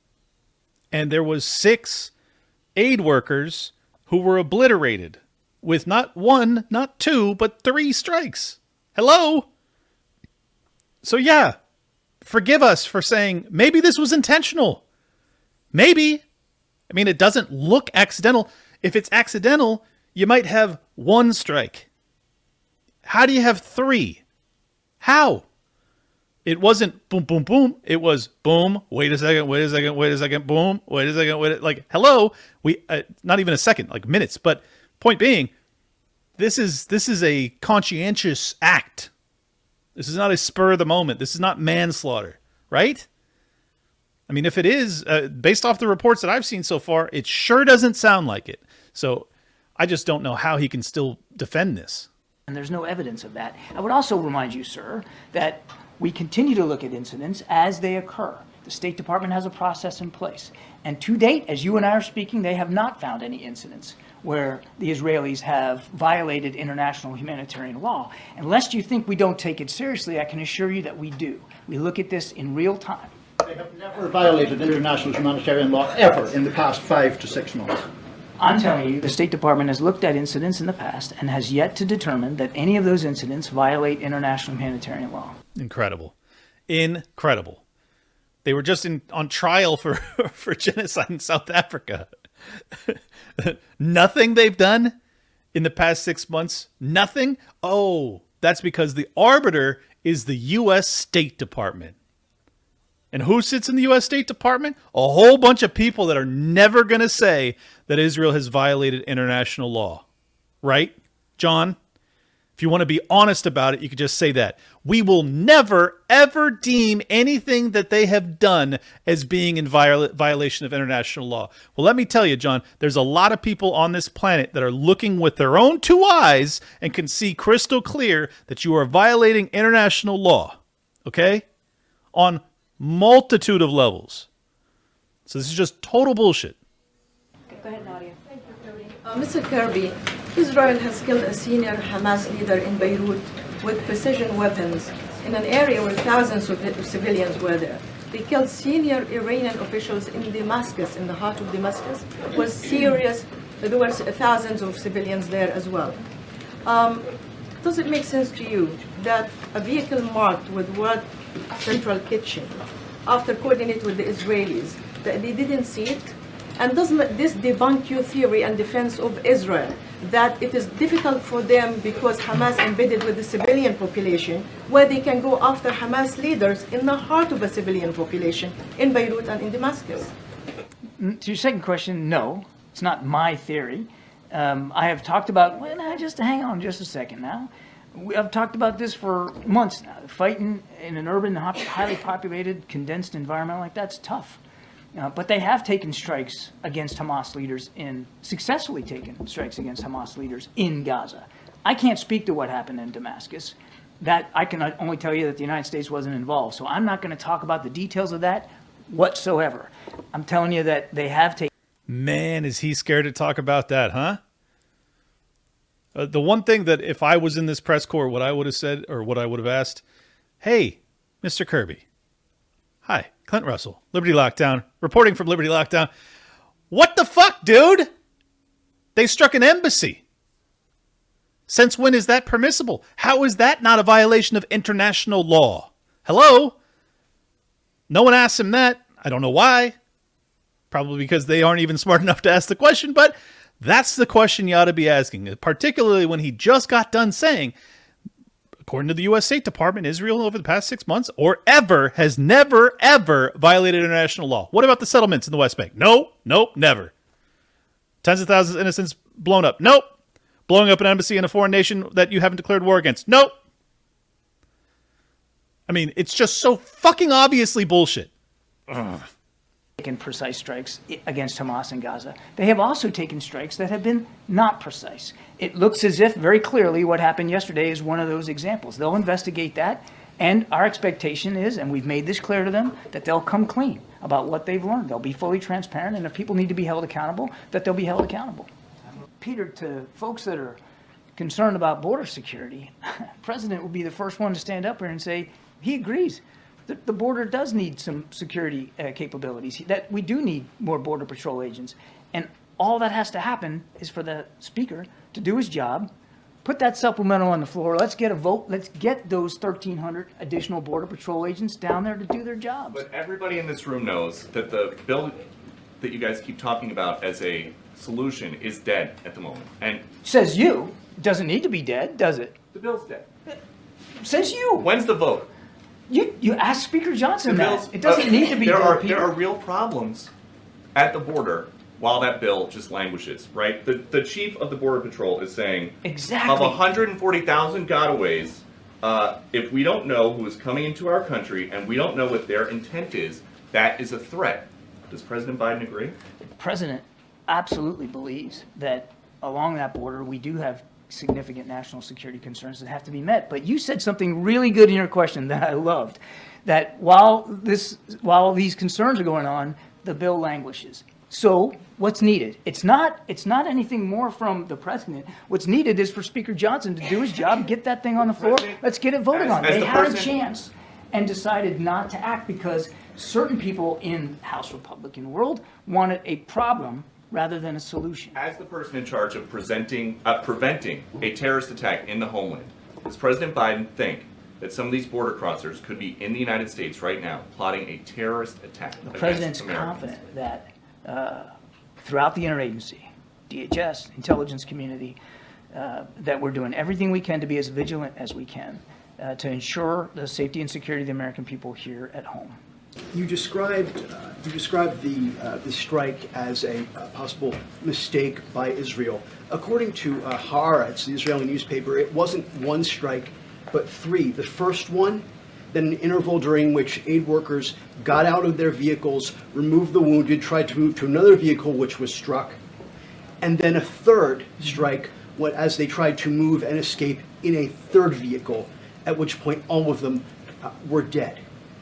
And there was 6 aid workers who were obliterated with not 1, not 2, but 3 strikes. Hello? So yeah, forgive us for saying maybe this was intentional. Maybe. I mean, it doesn't look accidental. If it's accidental, you might have 1 strike. How do you have 3? How? It wasn't boom, boom, boom. It was boom, wait a second, wait a second, wait a second, boom, wait a second, wait. Like, hello, we not even a second, like minutes. But point being, this is a conscientious act. This is not a spur of the moment. This is not manslaughter, right? I mean, if it is, based off the reports that I've seen so far, it sure doesn't sound like it. So I just don't know how he can still defend this. And there's no evidence of that. I would also remind you, sir, that we continue to look at incidents as they occur. The State Department has a process in place. And to date, as you and I are speaking, they have not found any incidents where the Israelis have violated international humanitarian law. And lest you think we don't take it seriously, I can assure you that we do. We look at this in real time. They have never violated international humanitarian law ever in the past 5 to 6 months. I'm telling you, the State Department has looked at incidents in the past and has yet to determine that any of those incidents violate international humanitarian law. Incredible. Incredible. They were just on trial for genocide in South Africa. Nothing they've done in the past 6 months? Nothing? Oh, that's because the arbiter is the U.S. State Department. And who sits in the U.S. State Department? A whole bunch of people that are never going to say that Israel has violated international law. Right, John? If you want to be honest about it, you could just say that. We will never, ever deem anything that they have done as being in violation of international law. Well, let me tell you, John, there's a lot of people on this planet that are looking with their own 2 eyes and can see crystal clear that you are violating international law. Okay? On multitude of levels. So this is just total bullshit. Go ahead, Nadia. Thank you, Cody. Mr. Kirby, Israel has killed a senior Hamas leader in Beirut with precision weapons in an area where thousands of civilians were there. They killed senior Iranian officials in Damascus, in the heart of Damascus. It was serious. There were thousands of civilians there as well. does it make sense to you that a vehicle marked with World Central Kitchen, after coordinating with the Israelis, that they didn't see it? And doesn't this debunk your theory and defense of Israel, that it is difficult for them because Hamas embedded with the civilian population, where they can go after Hamas leaders in the heart of a civilian population in Beirut and in Damascus? To your second question, no, it's not my theory. I have talked about, well, now, just hang on just a second now. I've talked about this for months now. Fighting in an urban, highly populated, condensed environment like that's tough. But they have taken strikes against Hamas leaders successfully taken strikes against Hamas leaders in Gaza. I can't speak to what happened in Damascus. That I can only tell you that the United States wasn't involved. So I'm not going to talk about the details of that whatsoever. I'm telling you that they have taken. Man, is he scared to talk about that, huh? The one thing that if I was in this press corps, what I would have said or what I would have asked, hey, Mr. Kirby. Hi, Clint Russell, Liberty Lockdown, reporting from Liberty Lockdown. What the fuck, dude? They struck an embassy. Since when is that permissible? How is that not a violation of international law? Hello? No one asked him that. I don't know why. Probably because they aren't even smart enough to ask the question, but that's the question you ought to be asking, particularly when he just got done saying, according to the U.S. State Department, Israel over the past 6 months or ever has never, ever violated international law. What about the settlements in the West Bank? No, nope, never. Tens of thousands of innocents blown up. Nope. Blowing up an embassy in a foreign nation that you haven't declared war against. Nope. I mean, it's just so fucking obviously bullshit. Ugh. Taken precise strikes against Hamas in Gaza. They have also taken strikes that have been not precise. It looks as if very clearly what happened yesterday is one of those examples. They'll investigate that, and our expectation is, and we've made this clear to them, that they'll come clean about what they've learned. They'll be fully transparent, and if people need to be held accountable, that they'll be held accountable. Peter, to folks that are concerned about border security, the president will be the first one to stand up here and say he agrees. The border does need some security capabilities, that we do need more Border Patrol agents. And all that has to happen is for the speaker to do his job, put that supplemental on the floor, let's get a vote, let's get those 1,300 additional Border Patrol agents down there to do their jobs. But everybody in this room knows that the bill that you guys keep talking about as a solution is dead at the moment. And says you. It doesn't need to be dead, does it? The bill's dead. Says you. When's the vote? You ask Speaker Johnson that. It doesn't need to be there dead, there are real problems at the border while that bill just languishes, right? The chief of the Border Patrol is saying, exactly, of 140,000 gotaways, if we don't know who is coming into our country and we don't know what their intent is, that is a threat. Does President Biden agree? The president absolutely believes that along that border we do have significant national security concerns that have to be met. But you said something really good in your question that I loved, that while these concerns are going on, the bill languishes. So what's needed? It's not anything more from the president. What's needed is for Speaker Johnson to do his job, get that thing on the floor. Let's get it voted on. They had a chance and decided not to act because certain people in House Republican world wanted a problem rather than a solution. As the person in charge of preventing a terrorist attack in the homeland, does President Biden think that some of these border crossers could be in the United States right now plotting a terrorist attack against Americans? The president's confident that throughout the interagency, DHS, intelligence community, that we're doing everything we can to be as vigilant as we can to ensure the safety and security of the American people here at home. You described the strike as a possible mistake by Israel. According to Haaretz, the Israeli newspaper, it wasn't one strike, but three. The first one, then an interval during which aid workers got out of their vehicles, removed the wounded, tried to move to another vehicle which was struck, and then a third strike as they tried to move and escape in a third vehicle, at which point all of them were dead.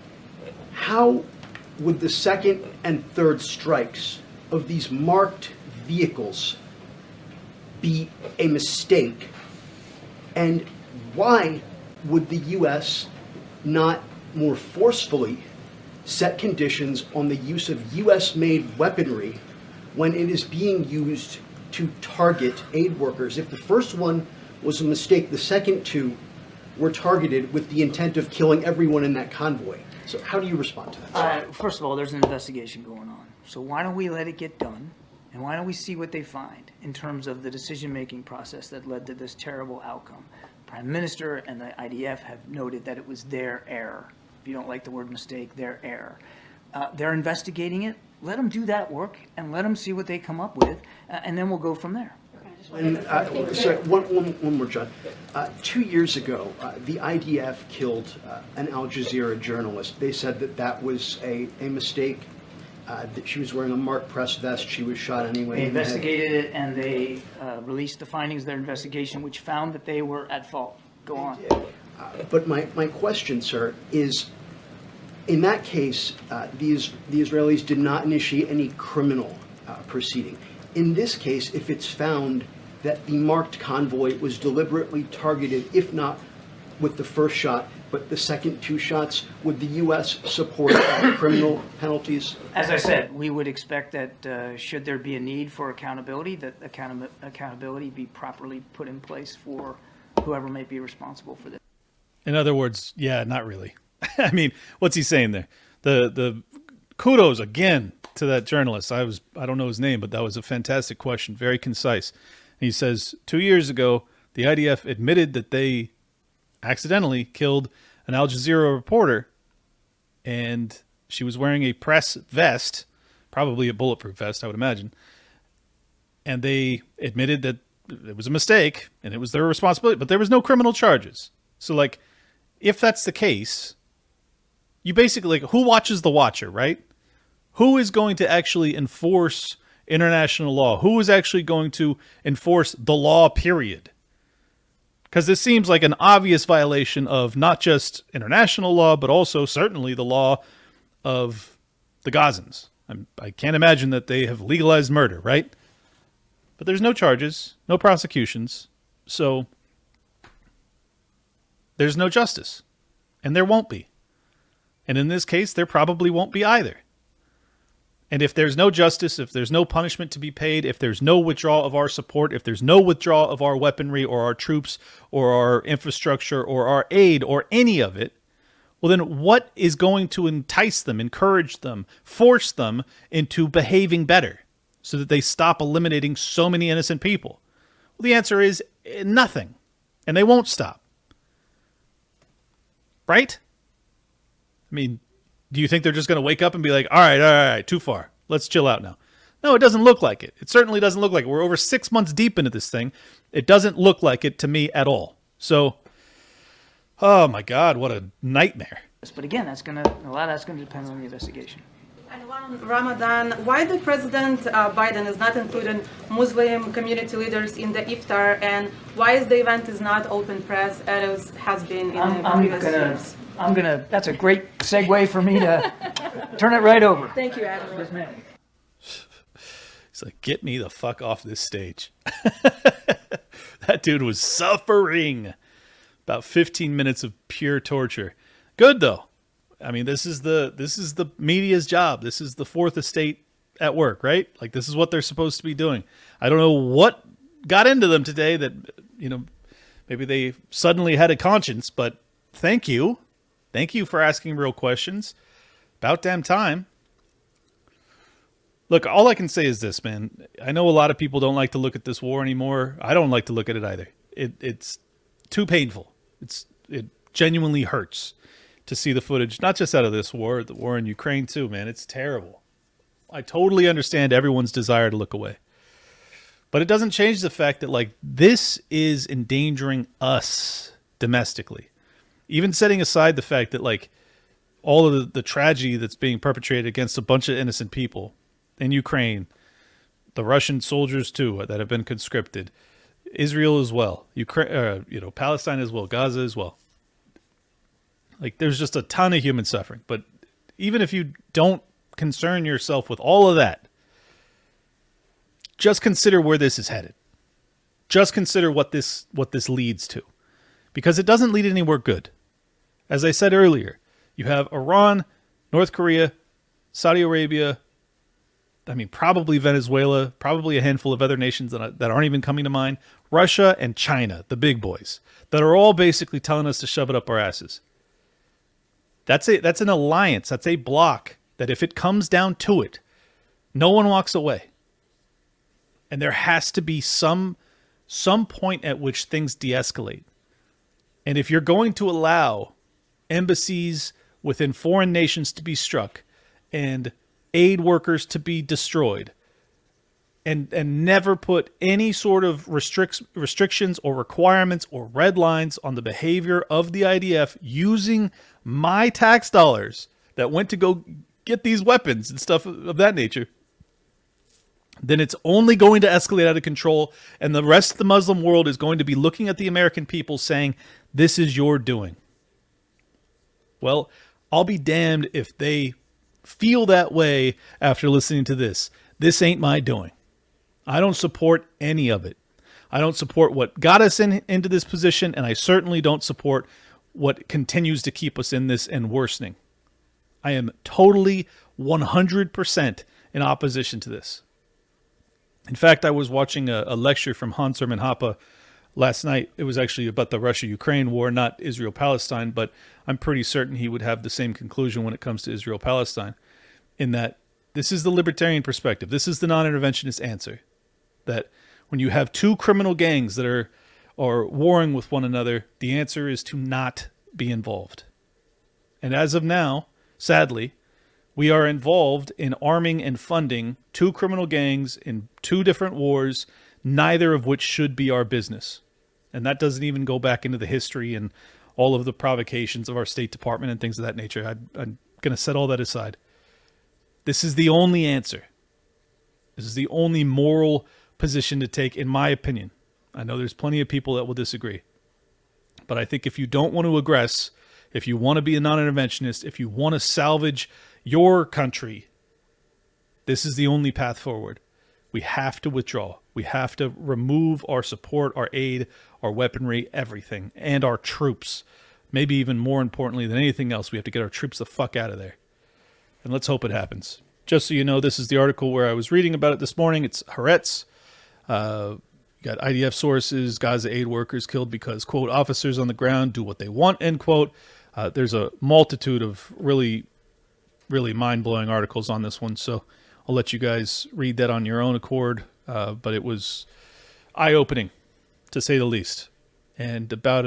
How would the second and third strikes of these marked vehicles be a mistake? And why would the U.S. not more forcefully set conditions on the use of U.S.-made weaponry when it is being used to target aid workers? If the first one was a mistake. The second two were targeted with the intent of killing everyone in that convoy. So how do you respond to that? First of all, there's an investigation going on. So why don't we let it get done? And why don't we see what they find in terms of the decision-making process that led to this terrible outcome? Prime Minister and the IDF have noted that it was their error. If you don't like the word mistake, their error. They're investigating it. Let them do that work and let them see what they come up with, and then we'll go from there. And, sorry, one more, John. 2 years ago, the IDF killed an Al Jazeera journalist. They said that that was a mistake, that she was wearing a marked press vest. She was shot anyway. They investigated it, and they released the findings of their investigation, which found that they were at fault. Go on. But my question, sir, is in that case, the Israelis did not initiate any criminal proceeding. In this case, if it's found that the marked convoy was deliberately targeted, if not with the first shot, but the second two shots, would the U.S. support criminal penalties? As I said, we would expect that should there be a need for accountability, that accountability be properly put in place for whoever may be responsible for this. In other words, yeah, not really. I mean, what's he saying there? The kudos again to that journalist. I don't know his name, but that was a fantastic question, very concise. He says 2 years ago, the IDF admitted that they accidentally killed an Al Jazeera reporter, and she was wearing a press vest, probably a bulletproof vest, I would imagine. And they admitted that it was a mistake and it was their responsibility, but there was no criminal charges. So, like, if that's the case, you basically, like, who watches the watcher, right? Who is going to actually enforce international law? Who is actually going to enforce the law, period? Because this seems like an obvious violation of not just international law, but also certainly the law of the Gazans. I can't imagine that they have legalized murder, right? But there's no charges, no prosecutions, so there's no justice. And there won't be. And in this case, there probably won't be either. And if there's no justice, if there's no punishment to be paid, if there's no withdrawal of our support, if there's no withdrawal of our weaponry or our troops or our infrastructure or our aid or any of it, well, then what is going to entice them, encourage them, force them into behaving better so that they stop eliminating so many innocent people? Well, the answer is nothing. And they won't stop. Right? I mean, do you think they're just going to wake up and be like, all right, too far. Let's chill out now. No, it doesn't look like it. It certainly doesn't look like it. We're over 6 months deep into this thing. It doesn't look like it to me at all. So, oh my God, what a nightmare. But again, a lot of that's going to depend on the investigation. And one Ramadan, why the President Biden is not including Muslim community leaders in the iftar, and why is the event is not open press as has been in the previous years? That's a great segue for me to turn it right over. Thank you, Admiral. Yes, ma'am. He's like, get me the fuck off this stage. That dude was suffering. About 15 minutes of pure torture. Good though. I mean, this is the media's job. This is the fourth estate at work, right? Like, this is what they're supposed to be doing. I don't know what got into them today that, maybe they suddenly had a conscience, but thank you. Thank you for asking real questions. About damn time. Look, all I can say is this, man. I know a lot of people don't like to look at this war anymore. I don't like to look at it either. It's too painful. It genuinely hurts to see the footage, not just out of this war, the war in Ukraine too, man. It's terrible. I totally understand everyone's desire to look away. But it doesn't change the fact that, like, this is endangering us domestically. Even setting aside the fact that, like, all of the tragedy that's being perpetrated against a bunch of innocent people in Ukraine, the Russian soldiers too that have been conscripted, Israel as well, Palestine as well, Gaza as well. Like, there's just a ton of human suffering. But even if you don't concern yourself with all of that, just consider where this is headed. Just consider what this leads to. Because it doesn't lead anywhere good. As I said earlier, you have Iran, North Korea, Saudi Arabia, probably Venezuela, probably a handful of other nations that aren't even coming to mind, Russia and China, the big boys, that are all basically telling us to shove it up our asses. That's an alliance. That's a block that if it comes down to it, no one walks away. And there has to be some point at which things de-escalate. And if you're going to allow embassies within foreign nations to be struck and aid workers to be destroyed and never put any sort of restrictions or requirements or red lines on the behavior of the IDF using my tax dollars that went to go get these weapons and stuff of that nature, then it's only going to escalate out of control, and the rest of the Muslim world is going to be looking at the American people saying, this is your doing. Well, I'll be damned if they feel that way after listening to this. This ain't my doing. I don't support any of it. I don't support what got us into this position, and I certainly don't support what continues to keep us in this and worsening. I am totally 100% in opposition to this. In fact, I was watching a lecture from Hans Hermann Hoppe last night. It was actually about the Russia-Ukraine war, not Israel-Palestine, but I'm pretty certain he would have the same conclusion when it comes to Israel-Palestine, in that this is the libertarian perspective. This is the non-interventionist answer, that when you have two criminal gangs that are warring with one another, the answer is to not be involved. And as of now, sadly, we are involved in arming and funding two criminal gangs in two different wars, neither of which should be our business. And that doesn't even go back into the history and all of the provocations of our State Department and things of that nature. I'm going to set all that aside. This is the only answer. This is the only moral position to take, in my opinion. I know there's plenty of people that will disagree. But I think if you don't want to aggress, if you want to be a non-interventionist, if you want to salvage your country, this is the only path forward. We have to withdraw. We have to remove our support, our aid, our weaponry, everything, and our troops. Maybe even more importantly than anything else, we have to get our troops the fuck out of there. And let's hope it happens. Just so you know, this is the article where I was reading about it this morning. It's Haaretz. Got IDF sources, Gaza aid workers killed because, quote, officers on the ground do what they want, end quote. There's a multitude of really mind-blowing articles on this one, so I'll let you guys read that on your own accord, but it was eye-opening, to say the least. And about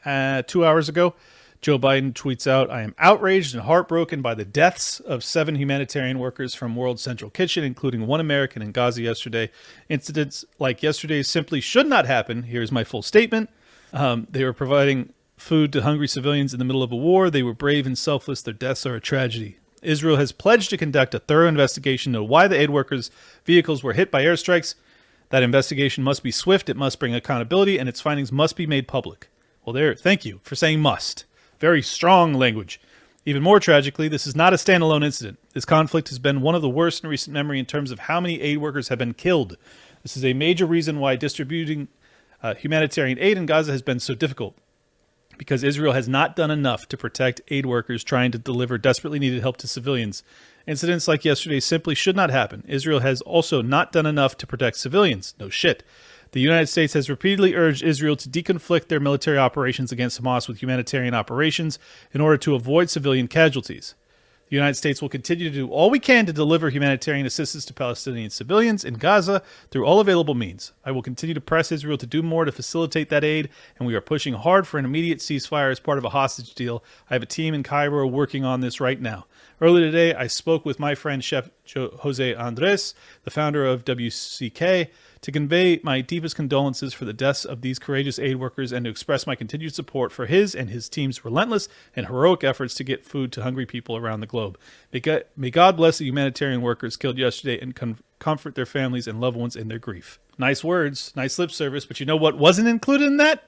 2 hours ago, Joe Biden tweets out, I am outraged and heartbroken by the deaths of 7 humanitarian workers from World Central Kitchen, including 1 American in Gaza yesterday. Incidents like yesterday's simply should not happen. Here's my full statement. They were providing food to hungry civilians in the middle of a war. They were brave and selfless. Their deaths are a tragedy. Israel has pledged to conduct a thorough investigation into why the aid workers' vehicles were hit by airstrikes. That investigation must be swift, it must bring accountability, and its findings must be made public. Well, thank you for saying must. Very strong language. Even more tragically, this is not a standalone incident. This conflict has been one of the worst in recent memory in terms of how many aid workers have been killed. This is a major reason why distributing humanitarian aid in Gaza has been so difficult, because Israel has not done enough to protect aid workers trying to deliver desperately needed help to civilians. Incidents like yesterday simply should not happen. Israel has also not done enough to protect civilians. No shit. The United States has repeatedly urged Israel to deconflict their military operations against Hamas with humanitarian operations in order to avoid civilian casualties. The United States will continue to do all we can to deliver humanitarian assistance to Palestinian civilians in Gaza through all available means. I will continue to press Israel to do more to facilitate that aid, and we are pushing hard for an immediate ceasefire as part of a hostage deal. I have a team in Cairo working on this right now. Earlier today, I spoke with my friend Chef Jose Andres, the founder of WCK, to convey my deepest condolences for the deaths of these courageous aid workers and to express my continued support for his and his team's relentless and heroic efforts to get food to hungry people around the globe. May God bless the humanitarian workers killed yesterday and comfort their families and loved ones in their grief. Nice words, nice lip service, but you know what wasn't included in that?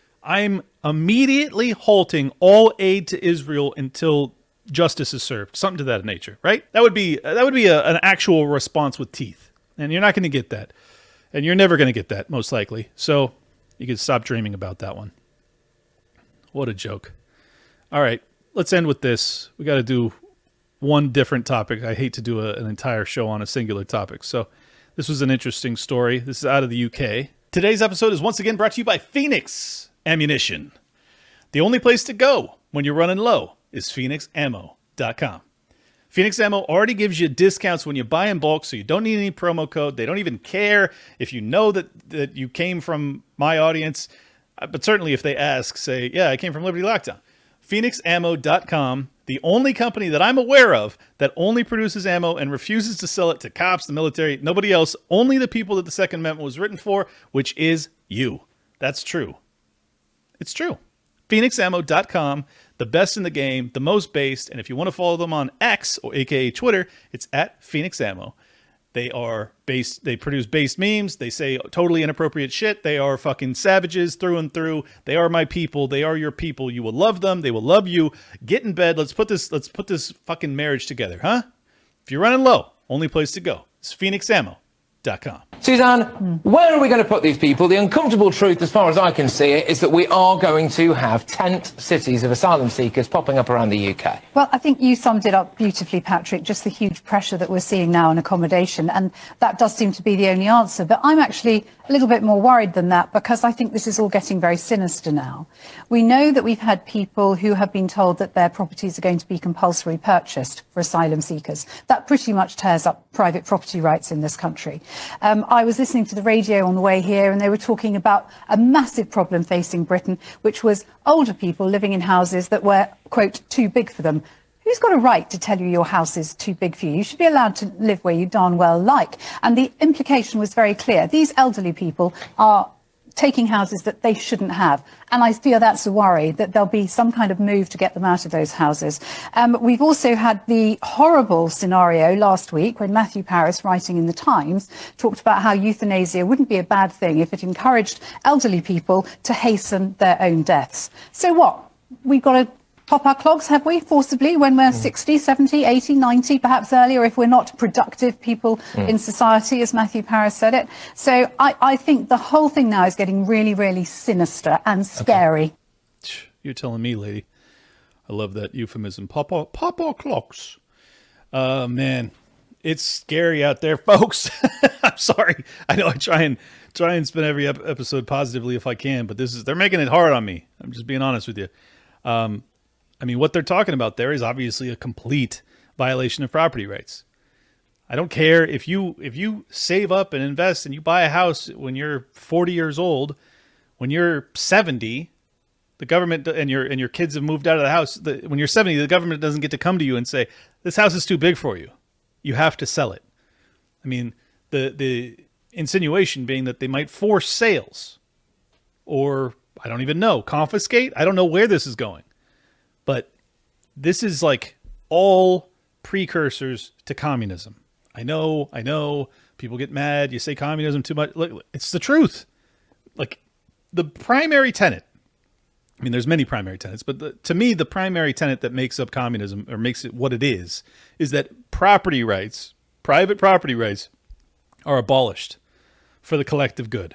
I'm immediately halting all aid to Israel until justice is served. Something to that nature, right? That would be an actual response with teeth, and you're not going to get that. And you're never going to get that, most likely. So you can stop dreaming about that one. What a joke. All right, let's end with this. We got to do one different topic. I hate to do an entire show on a singular topic. So this was an interesting story. This is out of the UK. Today's episode is once again brought to you by Phoenix Ammunition. The only place to go when you're running low is phoenixammo.com. Phoenix Ammo already gives you discounts when you buy in bulk, so you don't need any promo code. They don't even care if you know that you came from my audience. But certainly if they ask, say, yeah, I came from Liberty Lockdown. PhoenixAmmo.com, the only company that I'm aware of that only produces ammo and refuses to sell it to cops, the military, nobody else, only the people that the Second Amendment was written for, which is you. That's true. It's true. PhoenixAmmo.com, the best in the game, the most based, and if you want to follow them on X, or aka Twitter, it's at Phoenix Ammo. They are based, they produce based memes, they say totally inappropriate shit, they are fucking savages through and through, they are my people, they are your people, you will love them, they will love you. Get in bed, let's put this fucking marriage together, huh? If you're running low, only place to go is PhoenixAmmo.com. Suzanne, where are we going to put these people? The uncomfortable truth, as far as I can see it, is that we are going to have tent cities of asylum seekers popping up around the UK. Well, I think you summed it up beautifully, Patrick, just the huge pressure that we're seeing now on accommodation, and that does seem to be the only answer. But I'm actually a little bit more worried than that, because I think this is all getting very sinister now. We know that we've had people who have been told that their properties are going to be compulsory purchased for asylum seekers. That pretty much tears up private property rights in this country. I was listening to the radio on the way here, and they were talking about a massive problem facing Britain, which was older people living in houses that were, quote, too big for them. Who's got a right to tell you your house is too big for you? You should be allowed to live where you darn well like. And the implication was very clear. These elderly people are taking houses that they shouldn't have. And I fear that's a worry, that there'll be some kind of move to get them out of those houses. We've also had the horrible scenario last week when Matthew Parris, writing in the Times, talked about how euthanasia wouldn't be a bad thing if it encouraged elderly people to hasten their own deaths. So what? We've got to pop our clogs, have we, forcibly, when we're 60, 70, 80, 90, perhaps earlier, if we're not productive people in society, as Matthew Parris said it. So I think the whole thing now is getting really, really sinister and scary. Okay. You're telling me, lady. I love that euphemism. Pop our clogs. Man, it's scary out there, folks. I'm sorry. I know I try and spin every episode positively if I can, but they're making it hard on me. I'm just being honest with you. I mean, what they're talking about there is obviously a complete violation of property rights. I don't care if you save up and invest and you buy a house when you're 40 years old, when you're 70, the government and your kids have moved out of the house. When you're 70, the government doesn't get to come to you and say, this house is too big for you. You have to sell it. I mean, the insinuation being that they might force sales or, I don't even know, confiscate. I don't know where this is going. But this is like all precursors to communism. I know, people get mad. You say communism too much. Look, it's the truth. Like the primary tenet, I mean, there's many primary tenets, but to me, the primary tenet that makes up communism or makes it what it is that property rights, private property rights are abolished for the collective good.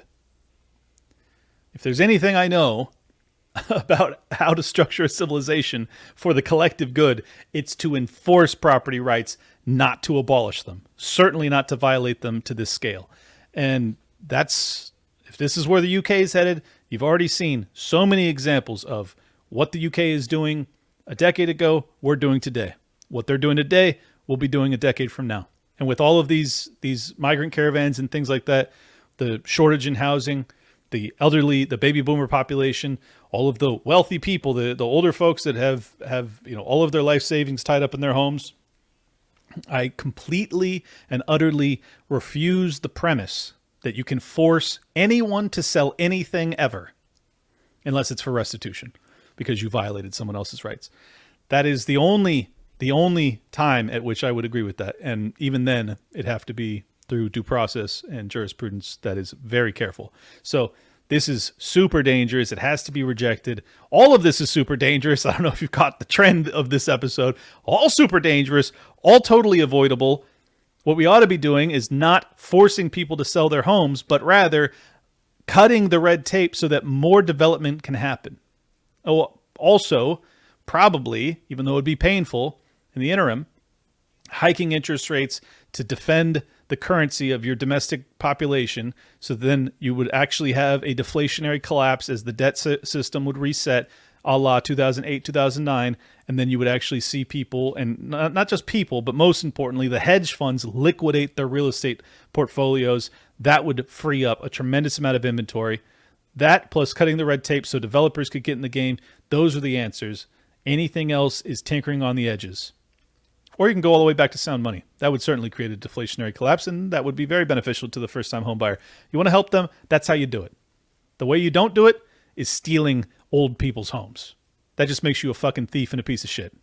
If there's anything I know about how to structure a civilization for the collective good, it's to enforce property rights, not to abolish them. Certainly not to violate them to this scale. And if this is where the UK is headed, you've already seen so many examples of what the UK is doing a decade ago, we're doing today. What they're doing today, we'll be doing a decade from now. And with all of these migrant caravans and things like that, the shortage in housing, the elderly, the baby boomer population, all of the wealthy people, the older folks that have all of their life savings tied up in their homes. I completely and utterly refuse the premise that you can force anyone to sell anything ever, unless it's for restitution, because you violated someone else's rights. That is the only time at which I would agree with that. And even then, it'd have to be through due process and jurisprudence that is very careful. So this is super dangerous. It has to be rejected. All of this is super dangerous. I don't know if you've caught the trend of this episode. All super dangerous, all totally avoidable. What we ought to be doing is not forcing people to sell their homes, but rather cutting the red tape so that more development can happen. Oh, also, probably, even though it would be painful in the interim, hiking interest rates to defend the currency of your domestic population. So then you would actually have a deflationary collapse as the debt system would reset, a la 2008, 2009. And then you would actually see people, and not just people, but most importantly, the hedge funds liquidate their real estate portfolios. That would free up a tremendous amount of inventory. That plus cutting the red tape so developers could get in the game. Those are the answers. Anything else is tinkering on the edges. Or you can go all the way back to sound money. That would certainly create a deflationary collapse, and that would be very beneficial to the first-time home buyer. You want to help them? That's how you do it. The way you don't do it is stealing old people's homes. That just makes you a fucking thief and a piece of shit.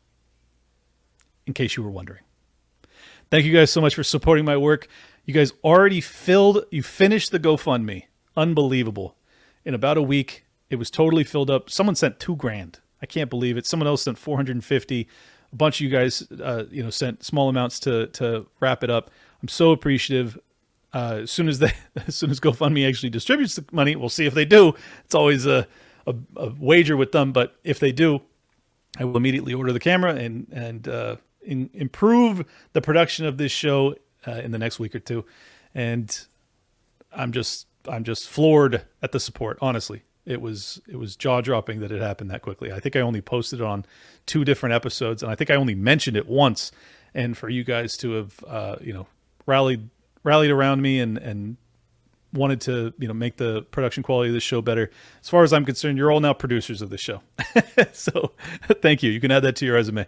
In case you were wondering. Thank you guys so much for supporting my work. You guys already finished the GoFundMe. Unbelievable. In about a week, it was totally filled up. Someone sent $2,000. I can't believe it. Someone else sent $450. A bunch of you guys, sent small amounts to wrap it up. I'm so appreciative. As soon as GoFundMe actually distributes the money, we'll see if they do. It's always a wager with them, but if they do, I will immediately order the camera and improve the production of this show in the next week or two. And I'm just floored at the support. Honestly, it was jaw dropping that it happened that quickly. I think I only posted it on 2 different episodes, and I think I only mentioned it once. And for you guys to have rallied around me and wanted to make the production quality of this show better. As far as I'm concerned, you're all now producers of this show. So thank you. You can add that to your resume.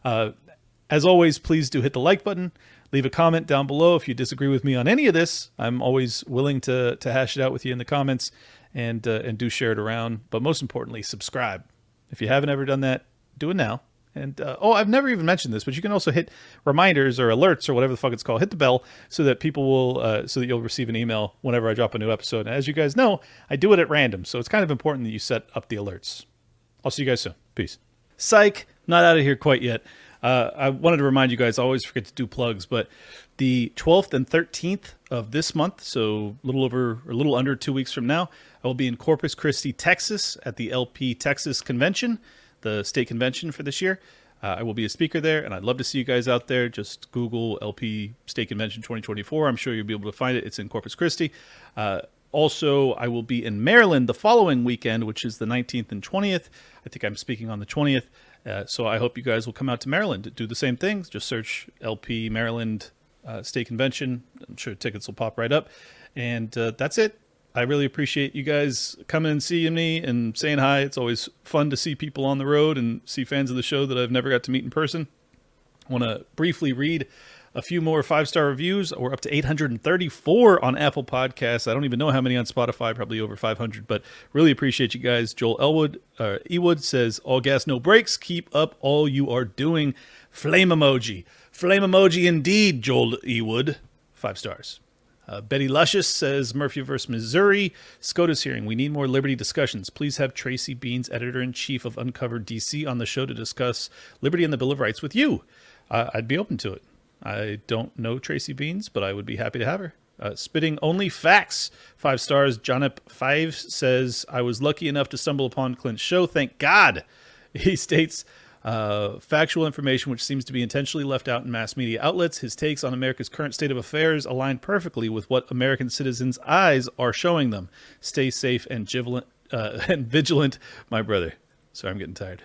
As always, please do hit the like button. Leave a comment down below if you disagree with me on any of this. I'm always willing to hash it out with you in the comments and do share it around. But most importantly, subscribe. If you haven't ever done that, do it now. And I've never even mentioned this, but you can also hit reminders or alerts or whatever the fuck it's called. Hit the bell so that people will, so that you'll receive an email whenever I drop a new episode. And as you guys know, I do it at random, so it's kind of important that you set up the alerts. I'll see you guys soon. Peace. Psych, not out of here quite yet. I wanted to remind you guys, I always forget to do plugs, but the 12th and 13th of this month, so a little under 2 weeks from now, I will be in Corpus Christi, Texas at the LP Texas Convention, the state convention for this year. I will be a speaker there, and I'd love to see you guys out there. Just Google LP State Convention 2024. I'm sure you'll be able to find it. It's in Corpus Christi. Also, I will be in Maryland the following weekend, which is the 19th and 20th. I think I'm speaking on the 20th. So I hope you guys will come out to Maryland to do the same thing. Just search LP Maryland State Convention. I'm sure tickets will pop right up. And that's it. I really appreciate you guys coming and seeing me and saying hi. It's always fun to see people on the road and see fans of the show that I've never got to meet in person. I want to briefly read a few more 5-star reviews. We're up to 834 on Apple Podcasts. I don't even know how many on Spotify, probably over 500, but really appreciate you guys. Joel Ewood says, all gas, no brakes. Keep up all you are doing. Flame emoji. Flame emoji indeed, Joel Ewood. 5 stars. Betty Luscious says, Murphy vs. Missouri. SCOTUS hearing. We need more liberty discussions. Please have Tracy Beans, editor-in-chief of Uncovered DC, on the show to discuss liberty and the Bill of Rights with you. I'd be open to it. I don't know Tracy Beans, but I would be happy to have her. Spitting only facts. 5 stars. Johnip5 says, I was lucky enough to stumble upon Clint's show. Thank God. He states, factual information which seems to be intentionally left out in mass media outlets. His takes on America's current state of affairs align perfectly with what American citizens' eyes are showing them. Stay safe and vigilant, my brother. Sorry, I'm getting tired.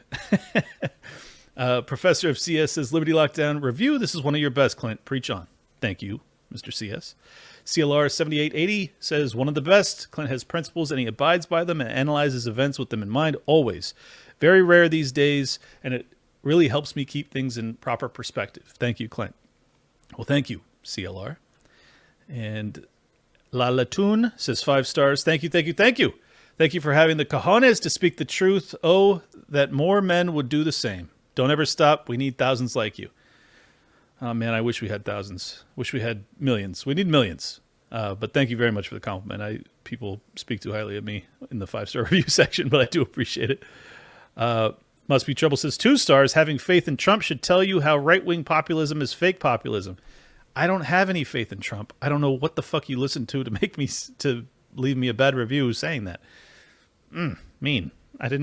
Professor of CS says, Liberty Lockdown Review. This is one of your best, Clint. Preach on. Thank you, Mr. CS. CLR 7880 says, one of the best. Clint has principles and he abides by them and analyzes events with them in mind always. Very rare these days, and it really helps me keep things in proper perspective. Thank you, Clint. Well, thank you, CLR. And La Latoon says 5 stars. Thank you, thank you, thank you. Thank you for having the cojones to speak the truth. Oh, that more men would do the same. Don't ever stop. We need thousands like you. Oh, man, I wish we had thousands. Wish we had millions. We need millions. But thank you very much for the compliment. People speak too highly of me in the 5-star review section, but I do appreciate it. Must Be Trouble says 2 stars. Having faith in Trump should tell you how right-wing populism is fake populism. I don't have any faith in Trump. I don't know what the fuck you listened to make me to leave me a bad review saying that. Mean.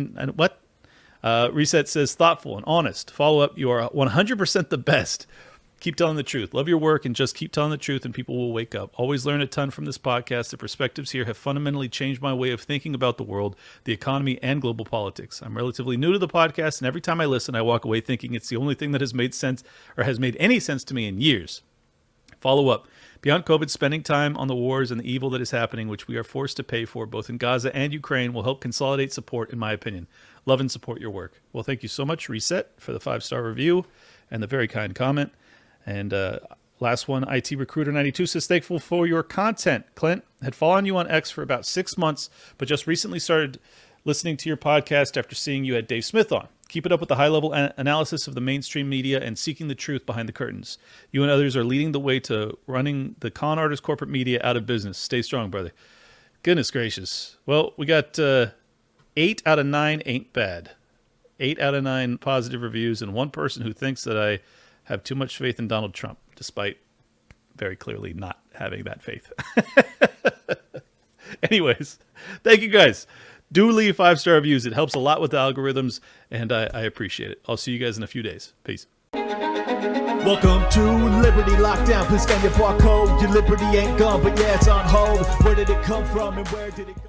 What? Reset says thoughtful and honest. Follow up. You are 100% the best. Keep telling the truth. Love your work and just keep telling the truth and people will wake up. Always learn a ton from this podcast. The perspectives here have fundamentally changed my way of thinking about the world, the economy, and global politics. I'm relatively new to the podcast, and every time I listen, I walk away thinking it's the only thing that has made sense or has made any sense to me in years. Follow up. Beyond COVID, spending time on the wars and the evil that is happening, which we are forced to pay for both in Gaza and Ukraine, will help consolidate support, in my opinion. Love and support your work. Well, thank you so much, Reset, for the 5-star review and the very kind comment. And last one, IT Recruiter 92 says, thankful for your content. Clint, had followed you on X for about 6 months, but just recently started listening to your podcast after seeing you had Dave Smith on. Keep it up with the high-level analysis of the mainstream media and seeking the truth behind the curtains. You and others are leading the way to running the con artist corporate media out of business. Stay strong, brother. Goodness gracious. Well, we got 8 out of 9 ain't bad. 8 out of 9 positive reviews and one person who thinks that I have too much faith in Donald Trump, despite very clearly not having that faith. Anyways, thank you guys. Do leave 5-star reviews. It helps a lot with the algorithms, and I appreciate it. I'll see you guys in a few days. Peace. Welcome to Liberty Lockdown. Please scan your barcode. Your liberty ain't gone, but yeah, it's on hold. Where did it come from and where did it go?